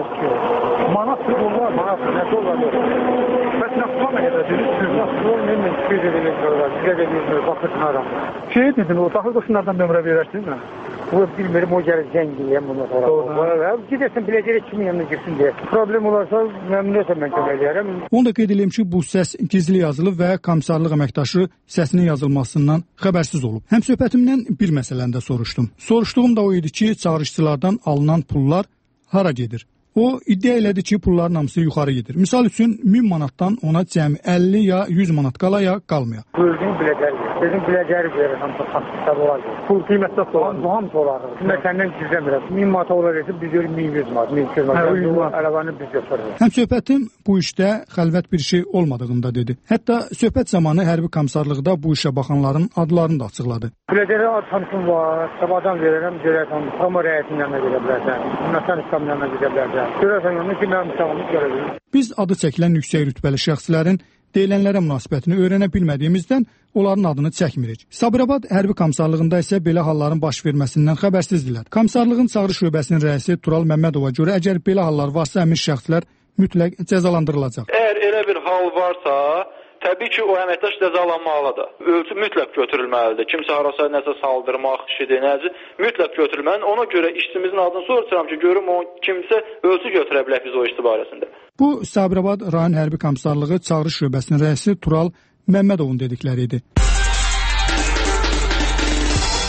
Manat dollar. Manat, nə dollar? Bəs Naxçıvan nə qədərdir? Naxçıvan nə iki yüz elli dollar, bizə də bir baxırsın adam. Şey dedin, o daxil qoşunlardan nömrə verərsin mi? Bu bilmiyorum, o gəlir zəngiliyəm bunu sonra. Gidersin biləcəklə kimin yanına girsin deyə. Problem olarsa məmnuniyyətlə mən kömək edərəm. Onu da qeyd edeyim ki, bu səs gizli yazılı və komissarlıq əməkdaşı səsinin yazılmasından xəbərsiz olub. Həm söhbətimdən bir məsələni də soruşdum. Soruşduğum da o idi ki, çağırışçılardan alınan pullar hara gedir? O iddia elədi ki, pulların hamısı yuxarı gedir. Misal üçün min manatdan ona cəmi əlli ya yüz manat qala ya qalmaya. Böldüyün biləcəri, bizim biləcəri verir, hamısı xassislər olacaq. Pul qiymətdə soğan. Bu hamısı olar. Mən səndən gizləmirəm. min manata olacaqsa biz görürük min yüz manat, min iki yüz manat. Əlavəni biz götürürük. Həm söhbətim bu işdə xəlvət bir şey olmadığını da dedi. Hətta söhbət zamanı hərbi komissarlıqda bu işə baxanların adlarını da açıqladı. Biləcəri ad tanısım var, sabahdan verirəm, görərsən, Kama rəyətinin yanına gedə bilərsən, Nəsən İslamın yanına gedə bilərsən. Görərsən yanına ki, mənim sağımız görəcək. Biz adı çəkilən yüksək rütbəli şəxslərin deyilənlərə münasibətini öyrənə bilmədiyimizdən onların adını çəkmirik. Sabirabad hərbi komissarlığında isə belə halların baş verməsindən xəbərsizdilər. Komissarlığın çağırış şöbəsinin rəisi Tural Məmmədova görə əgər belə hallar varsa, həmin şəxslər mütləq cəzalandırılacaq. Əgər elə bir hal varsa, təbii ki, o əməkdaş cəzalanmalıdır. Ölçü mütləq götürülməlidir. Kimsə harasa nəsə saldırmaq, şidir, nəzi mütləq götürülməlidir. Ona görə işçimizin adını soruşuram ki, görüm o kimsə ölçü götürə bilər biz o işçi barəsində. Bu, Sabirabad rayon hərbi komissarlığı çağırış şöbəsinin rəisi Tural Məmmədovun dedikləri idi.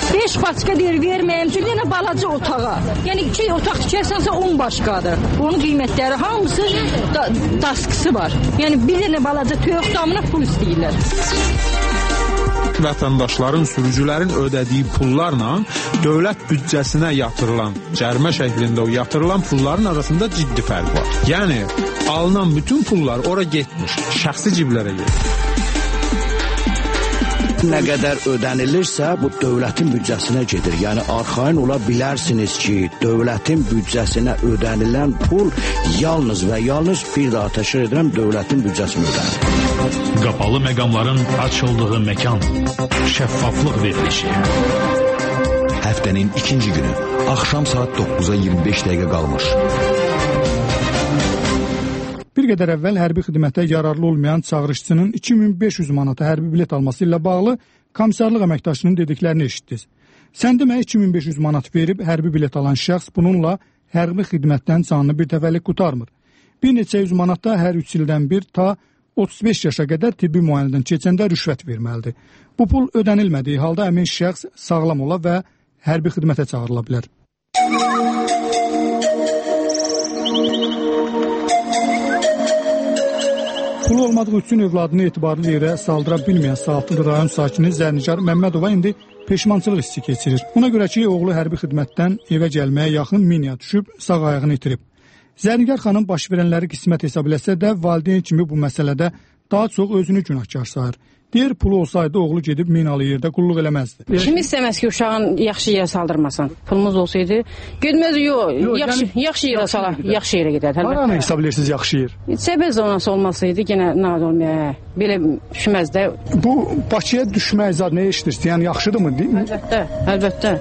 beş paçka deyir verməyim üçün yenə balaca otağa. Yəni iki otaq tikərsənsə on başqadır. Onun qiymətləri hamısı da, daskısı var. Yəni bir dənə balaca toyuq damına pul istəyirlər. Vətəndaşların, sürücülərin ödədiyi pullarla dövlət büdcəsinə yatırılan, cərimə şəklində o yatırılan pulların arasında ciddi fərq var. Yəni alınan bütün pullar ora getmiş, şəxsi ciblərə gedir. Nə qədər ödənilirsə, bu dövlətin büdcəsinə gedir. Yəni, arxain ola bilərsiniz ki, dövlətin büdcəsinə ödənilən pul yalnız və yalnız bir daha təşkil edirəm, dövlətin büdcəsinə ödənilir. Qapalı məqamların açıldığı məkan, şəffaflıq verilişi. Həftənin ikinci günü, axşam saat doqquza iyirmi beş dəqiqə qalmış. Bir qədər əvvəl hərbi xidmətə yararlı olmayan çağırışçının iki min beş yüz manata hərbi bilet alması ilə bağlı komissarlıq əməkdaşının dediklərini eşitdiniz. Sən demə iki min beş yüz manat verib hərbi bilet alan şəxs bununla hərbi xidmətdən canını bir dəfəlik qurtarmır. Bir neçə yüz manat da hər üç ildən bir ta otuz beş yaşa qədər tibbi müayinədən keçəndə rüşvət verməlidir. Bu pul ödənilmədiyi halda həmin şəxs sağlam ola və hərbi xidmətə çağırıla bilər. Pulu olmadığı üçün övladını etibarlı yerə saldıra bilməyən Saaltı rayon sakini Zərnicar Məmmədova indi peşmançılıq hissi keçirir. Ona görə ki, oğlu hərbi xidmətdən evə gəlməyə yaxın miniyə düşüb sağ ayağını itirib. Zərnigar xanım baş verənləri qismət hesab eləsə də valideyn kimi bu məsələdə daha çox özünü günahkar sayır. Deyir, pulu olsaydı oğlu gedib minalı yerdə qulluq eləməzdi. Kim istəməz ki, uşağın yaxşı yerə saldırmasın? Pulumuz olsaydı, gedməz, yox, yaxşı, yəni, yaxşı yerə sala, yaxşı yerə gedər. Haranı hesab edirsiniz yaxşı yer? Səbəb zonası olmasaydı, yenə nə olmaya, belə düşməz də. Bu, Bakıya düşmək zad nə eşidirsin? Yəni, yaxşıdırmı, deyil mi? Əlbəttə, əlbəttə.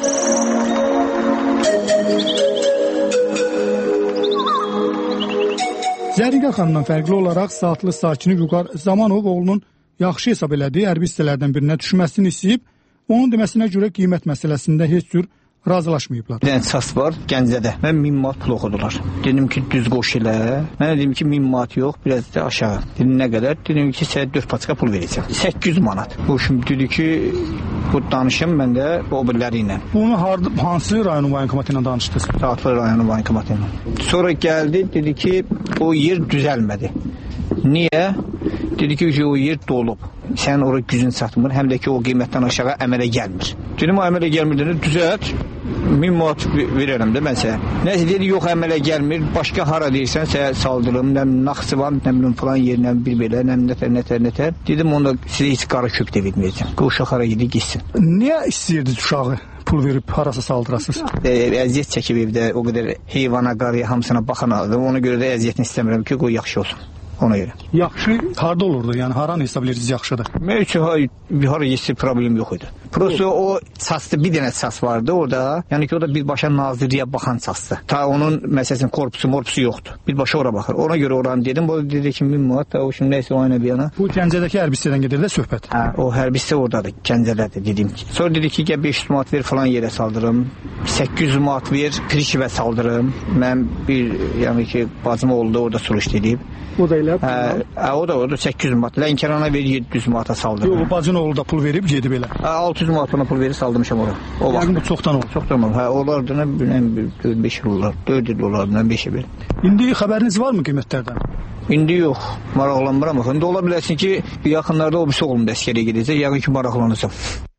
Zərnigar xanımdan fərqli olaraq Saatlı sakini Vüqar Zamanov oğlunun yaxşı hesab elədiyi hərbi hissələrdən birinə düşməsini istəyib, onun deməsinə görə qiymət məsələsində heç cür razılaşmayıblar. Bir dənə səs var Gəncədə. Mən min manat pul oxudular. Dedim ki, düz qoş elə. Mən dedim ki, min manat yox, biraz da aşağı. Dedim, nə qədər? Dedim ki, sənə dörd paçka pul verəcəm. səkkiz yüz manat. Bu şimdi dedi ki, bu danışım mən də o birləri ilə. Bunu hansı rayonun voyinkomatı ilə danışdınız? Saatlı rayonun voyinkomatı ilə. Sonra gəldi, dedi ki, o yer düzəlmədi. Niyə? Dedi ki, o yer dolub. Sən oraya gücün çatmır, həm də ki, o qiymətdən aşağı əmələ gəlmir. Dedim, o əmələ gəlmir, düzəlt, min manat verərəm də mən sənə. Nəsə dedi, yox, əmələ gəlmir, başqa hara deyirsən, sənə saldırım, nə Naxçıvan, nə bilim, falan yerlə bir belə, nə nətər, nətər, nətər. Dedim, onda sizə heç qara kök də verməyəcəm. O uşaq hara gedib, gitsin. Niyə istəyirdiniz uşağı pul verib harasa saldırasınız? E, əziyyət çəkib evdə, o qədər heyvana, qarıya, hamısına baxan aldım. Ona görə də əziyyətini istəmirəm ki, qoy yaxşı olsun. Ona görə. Yaxşı harda olurdu? Yəni haranı hesab edirsiniz yaxşıdır? Mən üçün hara geçsə problem yox idi. Prosto o sasdı, bir dənə sas vardı orada. Yəni ki, o da birbaşa nazirliyə baxan sasdı. Ta onun məsələn korpusu, morpusu yoxdur. Birbaşa ora baxır. Ona görə oranı dedim. O dedi ki, min manat da o şimdi nəysə o aynə bir yana. Bu Gəncədəki hərbi hissədən gedir də söhbət. Hə, o hərbi hissə oradadır. Gəncədədir dediyim ki. Sonra dedi ki, gəl beş yüz manat ver falan yerə saldırım. səkkiz yüz manat ver, Pirişivə saldırım. Mən bir, yəni ki, bacım oldu orada suruş dedib. O da elə? Hə, o da orada səkkiz yüz manat. Lənkərana ver yeddi yüz manata saldırım. Yox, bacın oğlu da pul verib gedib elə. Hə, altı yüz manat bana pul verib saldırmışam ora. O vaxt. Yəni bu çoxdan oldu. Çoxdan oldu. Hə, olardı nə bilən dörd beş il olar. dörd il olardı, nə beş il. İndi xəbəriniz varmı qiymətlərdən? İndi yox. Maraqlanmıram. İndi ola bilərsin ki, yaxınlarda o birisi oğlum da əskəriyə gedəcək. Yəqin ki, maraqlanacam.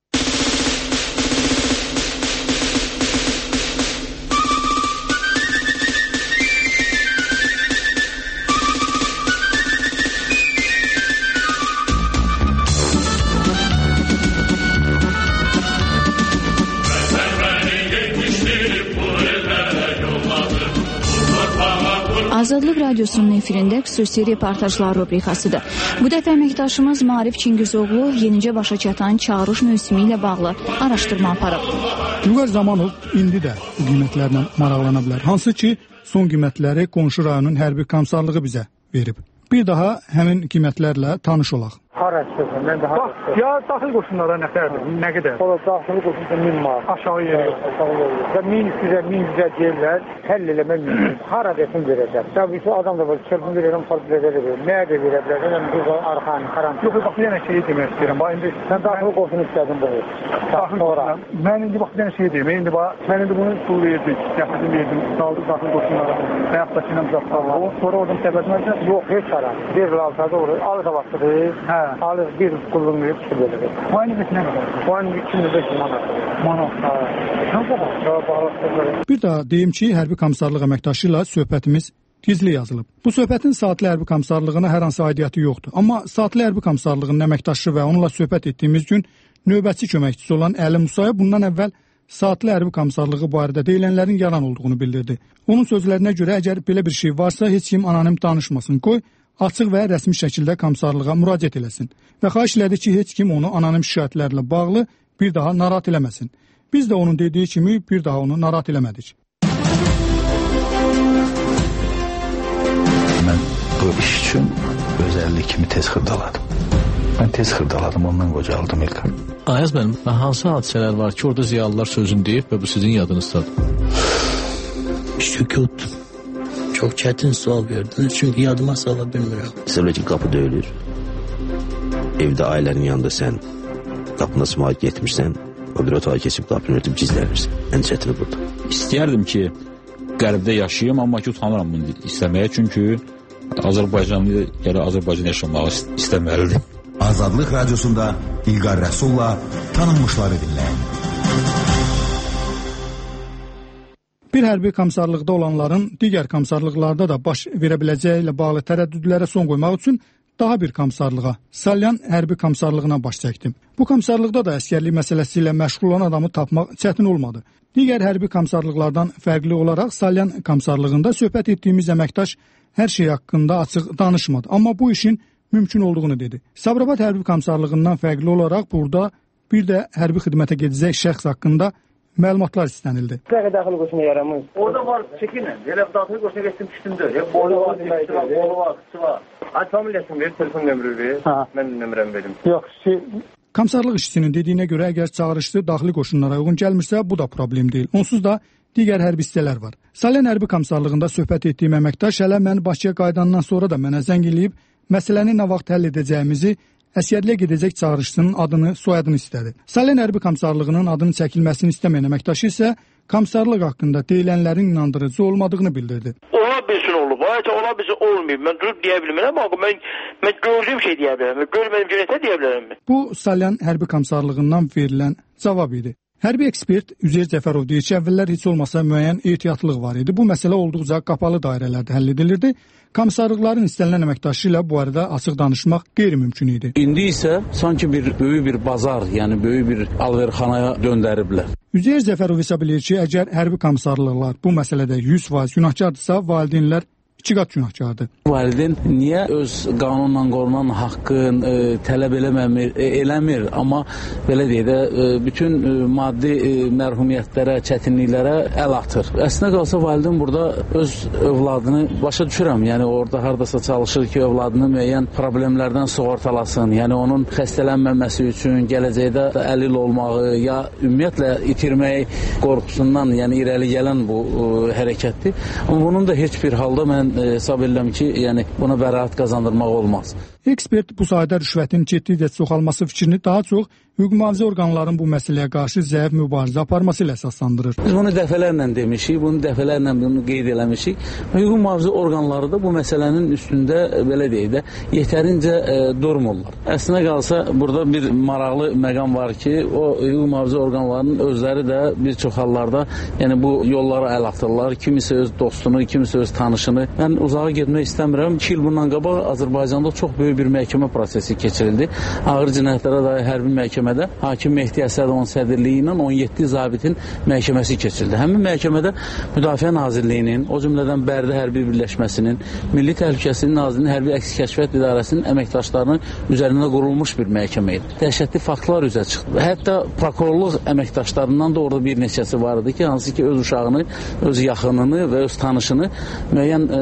Azadlıq Radiosunun efirində xüsusi reportajlar rubrikasıdır. Bu dəfə əməkdaşımız Maarif Çingizoğlu yenicə başa çatan çağırış mövsümü ilə bağlı araşdırma aparıb. Vüqar Zamanov indi də bu qiymətlərlə maraqlana bilər. Hansı ki, son qiymətləri qonşu rayonun hərbi komissarlığı bizə verib. Bir daha həmin qiymətlərlə tanış olaq. hara çıxırsan, mən də hara çıxırsan. Ya daxil qoşunlara nə qədərdir, nə qədər? O da daxil qoşunsa min manat. Aşağı yeri yox. Aşağı yeri yox. Və min üç yüzə, min yüzə deyirlər, həll eləmək mümkün. Hara desin verəcək. Tabii ki, adam da var, çırpın verirəm, partilərə verirəm. Nəyə də verə bilər, önəm bu arxanı, karantin. Yox, bax, bir dənə şeyi demək istəyirəm. Bax, indi sən daxil qoşun istədin bunu. Daxil qoşunlar. Mən indi bax, bir dənə şey deyim. İndi bax, mən indi bunu pul verdim, gətirdim, verdim, saldım daxil qoşunlara. Həyatdakından uzaqdan. Sonra oradan səbətmərsə? Yox, heç ara. Bir altıda olur. Alır da vaxtıdır. Hə. Alır bir qulluğunu verib çıxıb verir. Bu ayın nəsə nə qədər? Bu ayın iki min beş yüz manat. Manat. Hə. Bir daha deyim ki, hərbi komissarlıq əməkdaşı ilə söhbətimiz gizli yazılıb. Bu söhbətin saatlı hərbi komissarlığına hər hansı aidiyyəti yoxdur. Amma saatlı hərbi komissarlığının əməkdaşı və onunla söhbət etdiyimiz gün növbətçi köməkçisi olan Əli Musaya bundan əvvəl saatlı hərbi komissarlığı barədə deyilənlərin yalan olduğunu bildirdi. Onun sözlərinə görə əgər belə bir şey varsa, heç kim anonim danışmasın, qoy açıq və rəsmi şəkildə komissarlığa müraciət eləsin və xahiş elədi ki, heç kim onu anonim şikayətlərlə bağlı bir daha narahat eləməsin. Biz də onun dediyi kimi bir daha onu narahat eləmədik. Mən bu iş üçün özəllik kimi tez xırdaladım. Mən tez xırdaladım, ondan qocaldım İlkan. Ayaz mənim, hansı hadisələr var ki, orada ziyalılar sözünü deyib və bu sizin yadınızdadır? Sükut. Çok çetin sual verdiniz çünkü yadıma sala bilmiyorum. Mesela ki kapı döyülür. Evdə ailənin yanında sən qapına sımaya getmirsən, o bir otağa keçib qapını örtüb gizlənirsən. Ən çətini burada. İstəyərdim ki, qərbdə yaşayayım, amma ki utanıram bunu istəməyə, çünki Azərbaycanlı gələ Azərbaycan yaşamağı istəməlidir. Azadlıq Radiosunda İlqar Rəsulla tanınmışları dinləyin. Bir hərbi komissarlıqda olanların digər komissarlıqlarda da baş verə biləcəyi ilə bağlı tərəddüdlərə son qoymaq üçün daha bir komissarlığa, Salyan hərbi komissarlığına baş çəkdim. Bu komissarlıqda da əskərlik məsələsi ilə məşğul olan adamı tapmaq çətin olmadı. Digər hərbi komissarlıqlardan fərqli olaraq Salyan komissarlığında söhbət etdiyimiz əməkdaş hər şey haqqında açıq danışmadı, amma bu işin mümkün olduğunu dedi. Sabirabad hərbi komissarlığından fərqli olaraq burada bir də hərbi xidmətə gedəcək şəxs haqqında məlumatlar istənildi. Dəqiq daxil qoşuna yaramız. Orada var, çəkinlə. Elə daxil qoşuna getdim, düşdümdür. Orada var, deməkdir, bolu var, qısı var. Ay, familiyasını verir, telefon nömrü verir. Mən nömrəm verim. Yox, şey... Komissarlıq işçisinin dediyinə görə əgər çağırışlı daxili qoşunlara uyğun gəlmirsə, bu da problem deyil. Onsuz da digər hərbi hissələr var. Salyan hərbi komissarlığında söhbət etdiyim əməkdaş hələ mən Bakıya qayıdandan sonra da mənə zəng eləyib, məsələni nə vaxt həll edəcəyimizi, əsgərliyə gedəcək çağırışçının adını, soyadını istədi. Salyan hərbi komissarlığının adının çəkilməsini istəməyən əməkdaşı isə komissarlıq haqqında deyilənlərin inandırıcı olmadığını bildirdi. Ola bilsin olub, ayrıca ola bilsin olmayıb. Mən durub deyə bilmirəm, amma mən, mən gördüyüm şey deyə bilərəm. Görmədiyim şey nəsə deyə bilərəm. Bu, Salyan hərbi komissarlığından verilən cavab idi. Hərbi ekspert Üzeyir Cəfərov deyir ki, əvvəllər heç olmasa müəyyən ehtiyatlıq var idi. Bu məsələ olduqca qapalı dairələrdə həll edilirdi. Komissarlıqların istənilən əməkdaşı ilə bu arada açıq danışmaq qeyri-mümkün idi. İndi isə sanki bir böyük bir bazar, yəni böyük bir alverxanaya döndəriblər. Üzeyir Cəfərov hesab edir ki, əgər hərbi komissarlıqlar bu məsələdə yüz faiz günahkardırsa, valideynlər iki qat günahkardır. Valideyn niyə öz qanunla qorunan haqqın e, tələb eləmir, e, eləmir, amma belə deyək də e, bütün e, maddi e, mərhumiyyətlərə, çətinliklərə əl atır. Əslində qalsa valideyn burada öz övladını başa düşürəm. Yəni orada hardasa çalışır ki, övladını müəyyən problemlərdən sığortalasın. Yəni onun xəstələnməməsi üçün gələcəkdə əlil olmağı ya ümumiyyətlə itirmək qorxusundan, yəni irəli gələn bu e, hərəkətdir. Amma bunun da heç bir halda mən hesab edirəm ki, yəni buna bəraət qazandırmaq olmaz. Ekspert bu sayda rüşvətin getdikcə çoxalması fikrini daha çox hüquq mühafizə orqanlarının bu məsələyə qarşı zəif mübarizə aparması ilə əsaslandırır. Biz bunu dəfələrlə demişik, bunu dəfələrlə bunu qeyd eləmişik. Hüquq mühafizə orqanları da bu məsələnin üstündə belə deyək də yetərincə e, durmurlar. Əslində qalsa burada bir maraqlı məqam var ki, o hüquq mühafizə orqanlarının özləri də bir çox hallarda yəni bu yollara əl atırlar. Kimisi öz dostunu, kimisi öz tanışını. Mən uzağa getmək istəmirəm. iki il bundan qabaq Azərbaycanda çox böyük bir məhkəmə prosesi keçirildi. Ağır cinayətlərə dair hərbi məhkəmədə hakim Mehdi Əsədovun sədrliyi ilə on yeddi zabitin məhkəməsi keçirildi. Həmin məhkəmədə Müdafiə Nazirliyinin, o cümlədən Bərdə Hərbi Birləşməsinin, Milli Təhlükəsizlik Nazirliyinin Hərbi Əks Kəşfiyyat İdarəsinin əməkdaşlarının üzərində qurulmuş bir məhkəmə idi. Dəhşətli faktlar üzə çıxdı. Hətta prokurorluq əməkdaşlarından da orada bir neçəsi var idi ki, hansı ki öz uşağını, öz yaxınını və öz tanışını müəyyən e,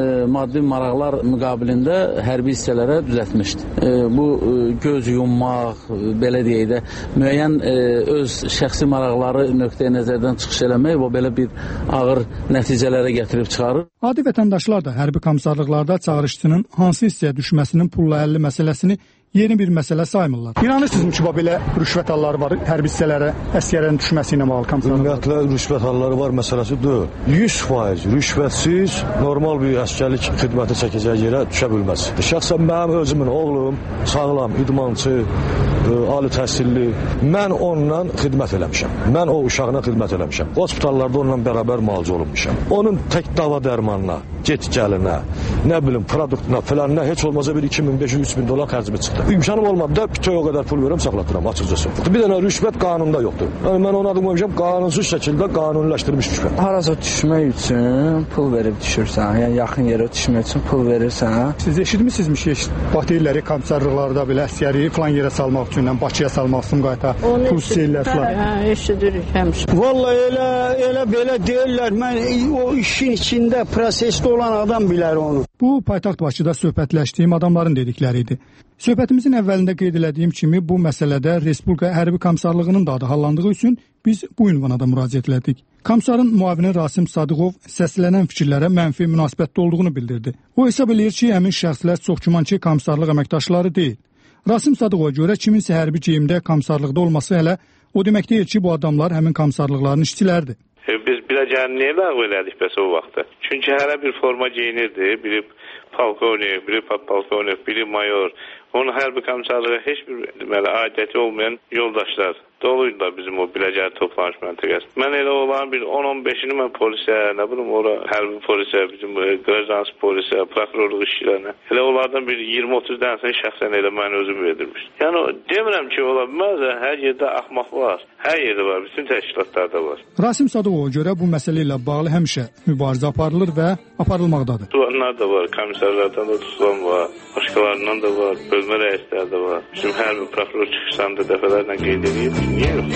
maddi maraqlar müqabilində hərbi hissələrə düzəltmişdi. E, bu e, göz yummaq, e, belə deyək də, müəyyən e, öz şəxsi maraqları nöqteyi nəzərdən çıxış eləmək o belə bir ağır nəticələrə gətirib çıxarır. Adi vətəndaşlar da hərbi komissarlıqlarda çağırışçının hansı hissəyə düşməsinin pulla əlli məsələsini yeni bir məsələ saymırlar. İnanırsınızmı ki, belə rüşvət halları var, hərbi hissələrə əskərin düşməsi ilə bağlı komissarlıqlar? Ümumiyyətlə rüşvət halları var məsələsi deyil. yüz faiz rüşvətsiz normal bir əskərlik xidməti çəkəcək yerə düşə bilməz. Şəxsən mənim özümün oğlum sağlam, idmançı, ə, ali təhsilli. Mən onunla xidmət eləmişəm. Mən o uşağına xidmət eləmişəm. Hospitallarda onunla bərabər müalicə olunmuşam. Onun tək dava dərmanına, get gəlinə, nə bilim produktuna, filanına heç olmasa bir iki min beş yüz üç min dollar xərcimi çıxdı. İmkanım olmadı da bütöv o qədər pul verəm, saxlatıram açıqcası. Bir dənə rüşvət qanunda yoxdur. Yəni mən ona adım qoymuşam, qanunsuz şəkildə qanuniləşdirilmiş rüşvət. Harasa düşmək üçün pul verib düşürsən, yəni yaxın yerə düşmək üçün pul verirsən. Siz eşitmisinizmi ki, batirləri komissarlıqlarda belə əsgəri falan yerə salmaq üçün, Bakıya salmaq üçün qayta pul istəyirlər falan. Hə, eşidirik həmişə. Vallahi elə elə belə deyirlər. Mən o işin içində prosesdə olan adam bilər onu. Bu paytaxt Bakıda söhbətləşdiyim adamların dedikləri idi. Söhbətimizin əvvəlində qeyd etdiyim kimi bu məsələdə Respublika Hərbi Komissarlığının da adı hallandığı üçün biz bu ünvana da müraciət etdik. Komissarın müavini Rasim Sadıqov səslənən fikirlərə mənfi münasibətdə olduğunu bildirdi. O hesab eləyir ki, həmin şəxslər çox güman ki, komissarlıq əməkdaşları deyil. Rasim Sadıqova görə kiminsə hərbi geyimdə komissarlıqda olması hələ o demək deyil ki, bu adamlar həmin komissarlıqların işçiləridir. Biz biləcəyini niyə ləğv elədik bəs o vaxtda? Çünki hərə bir forma geyinirdi, biri polkovnik, biri polkovnik, biri mayor. Onun hərbi komissarlığa heç bir deməli, aidiyyəti olmayan yoldaşlar doluydular bizim o Biləcəri toplanış məntəqəsi. Mən elə olan bir on on beşini mən polisə, nə bilim, ora hərbi polisə, bizim qrezans polisə, prokurorluq işçilərinə, elə onlardan bir iyirmi otuz dənəsini şəxsən elə mən özüm verdirmiş. Yəni demirəm ki, ola bilməz, hər yerdə axmaq var, hər yerdə var, bütün təşkilatlarda var. Rasim Sadıqova görə bu məsələ ilə bağlı həmişə mübarizə aparılır və aparılmaqdadır. Tutulanlar da var, komissarlardan da tutulan var, başqalarından da var, bölmə rəisləri də var. Bizim hərbi prokuror çıxışlarında dəfələrlə qeyd edib. Niyə yox?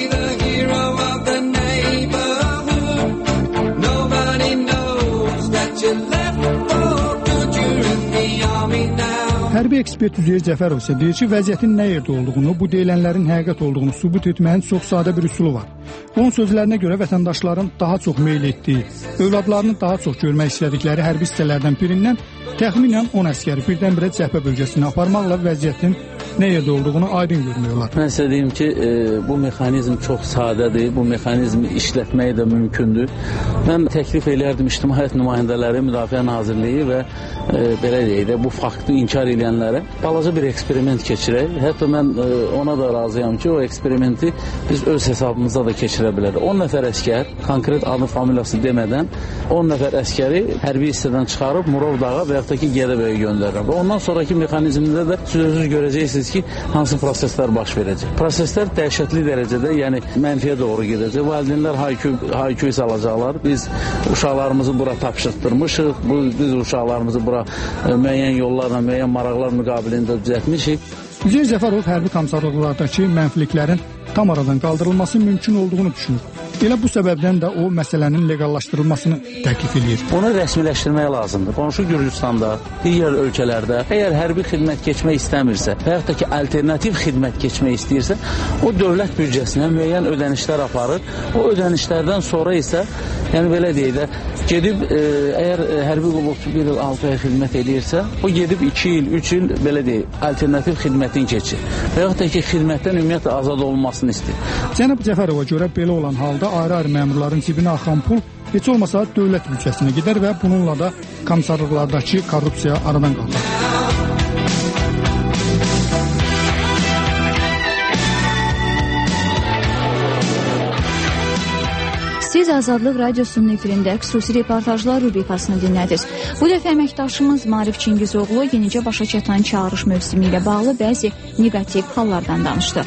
Hərbi ekspert Üzeyir Cəfərov isə deyir ki, vəziyyətin nə yerdə olduğunu, bu deyilənlərin həqiqət olduğunu sübut etməyin çox sadə bir üsulu var. Onun sözlərinə görə vətəndaşların daha çox meyl etdiyi, övladlarını daha çox görmək istədikləri hərbi hissələrdən birindən təxminən on əskəri birdən-birə cəbhə bölgəsinə aparmaqla vəziyyətin nə yerdə olduğunu aydın görmək olar. Mən sizə deyim ki, e, bu mexanizm çox sadədir, bu mexanizmi işlətmək də mümkündür. Mən təklif eləyərdim İctimaiyyət nümayəndələri, Müdafiə Nazirliyi və e, belə deyək də, bu faktı inkar edənlərə balaca bir eksperiment keçirək. Hətta mən e, ona da razıyam ki, o eksperimenti biz öz hesabımızda da keçirə bilərik. on nəfər əskər, konkret adı familiyası demədən, on nəfər əskəri hərbi hissədən çıxarıb Murov dağa və yaxud da ki, Gədəbəyə göndərirəm. Və ondan sonraki mexanizmdə də sözsüz görəcəksiniz ki, hansı proseslər baş verəcək. Proseslər dəhşətli dərəcədə, yəni mənfiyə doğru gedəcək. Valideynlər hay-küy salacaqlar. Biz uşaqlarımızı bura tapşırtdırmışıq. Bu, biz uşaqlarımızı bura e, müəyyən yollarla, müəyyən maraqlar müqabilində düzəltmişik. Üzeyir Cəfərov hərbi komissarlıqlardakı mənfiliklərin tam aradan qaldırılması mümkün olduğunu düşünür. Elə bu səbəbdən də o məsələnin legallaşdırılmasını təklif edir. Onu rəsmiləşdirmək lazımdır. Qonşu Gürcüstanda, digər ölkələrdə əgər hərbi xidmət keçmək istəmirsə və yaxud da ki, alternativ xidmət keçmək istəyirsə, o dövlət büdcəsinə müəyyən ödənişlər aparır. O ödənişlərdən sonra isə, yəni belə deyək də, gedib e, əgər hərbi qulluqçu bir il altı ay xidmət edirsə, o gedib iki il, üç il belə deyək, alternativ xidmətin keçir. Və yaxud da ki, xidmətdən ümumiyyətlə azad olunmasını istəyir. Cənab Cəfərova görə belə olan halda ayrı-ayrı məmurların cibinə axan pul heç olmasa dövlət büdcəsinə gedər və bununla da komissarlıqlardakı korrupsiya aradan qalxar. Siz Azadlıq Radiosunun efirində xüsusi reportajlar rubrikasını dinlədiniz. Bu dəfə əməkdaşımız Maarif Çingizoğlu yenicə başa çatan çağırış mövsümü ilə bağlı bəzi negativ hallardan danışdı.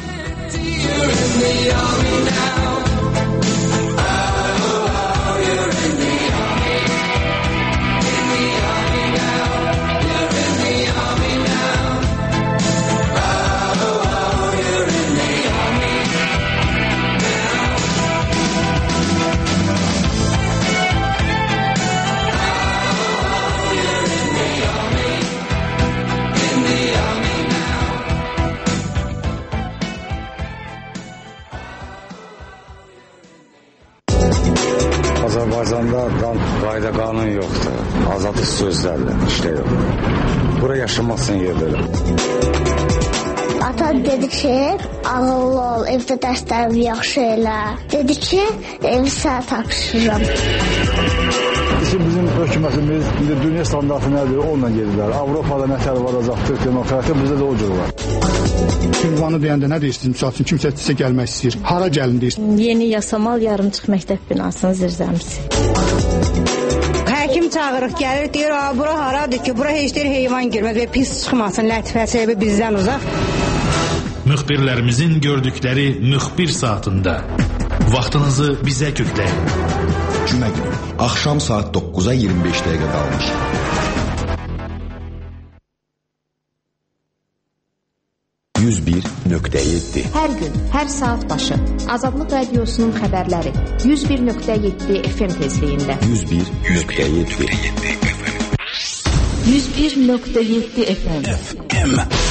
Azərbaycanda qan, qayda qanun yoxdur. Azadlıq sözlərlə işte yox. Bura yaşamasın yerdə. Ata dedi ki, ağıllı ol, evdə dərslərimi yaxşı elə. Dedi ki, evi sənə tapşırıram. Bizim hökumətimiz indi dünya standartı nədir? Onunla gedirlər. Avropada nə tər varacaqdır, demokratiya bizdə də o cür var. Ünvanı deyəndə nə deyirsiniz? Misal üçün kimsə sizə gəlmək istəyir. Hara gəlin deyirsiniz? Yeni Yasamal yarımçıq məktəb binasının zirzəmisi. Həkim çağırıq, gəlir, deyir, bura haradır ki, bura heç deyir heyvan girməz və pis çıxmasın, lətifəsi bizdən uzaq. Müxbirlərimizin gördükləri müxbir saatında vaxtınızı bizə kökləyin. Cümə günü, axşam saat dokkuza iyirmi beş dəqiqə qalmış. yüz bir nöqtə yeddi. Hər gün, hər saat başı Azadlıq Radiosunun xəbərləri yüz bir nöqtə yeddi F M tezliyində. yüz bir nöqtə yeddi yüz bir nöqtə yeddi F M. F M.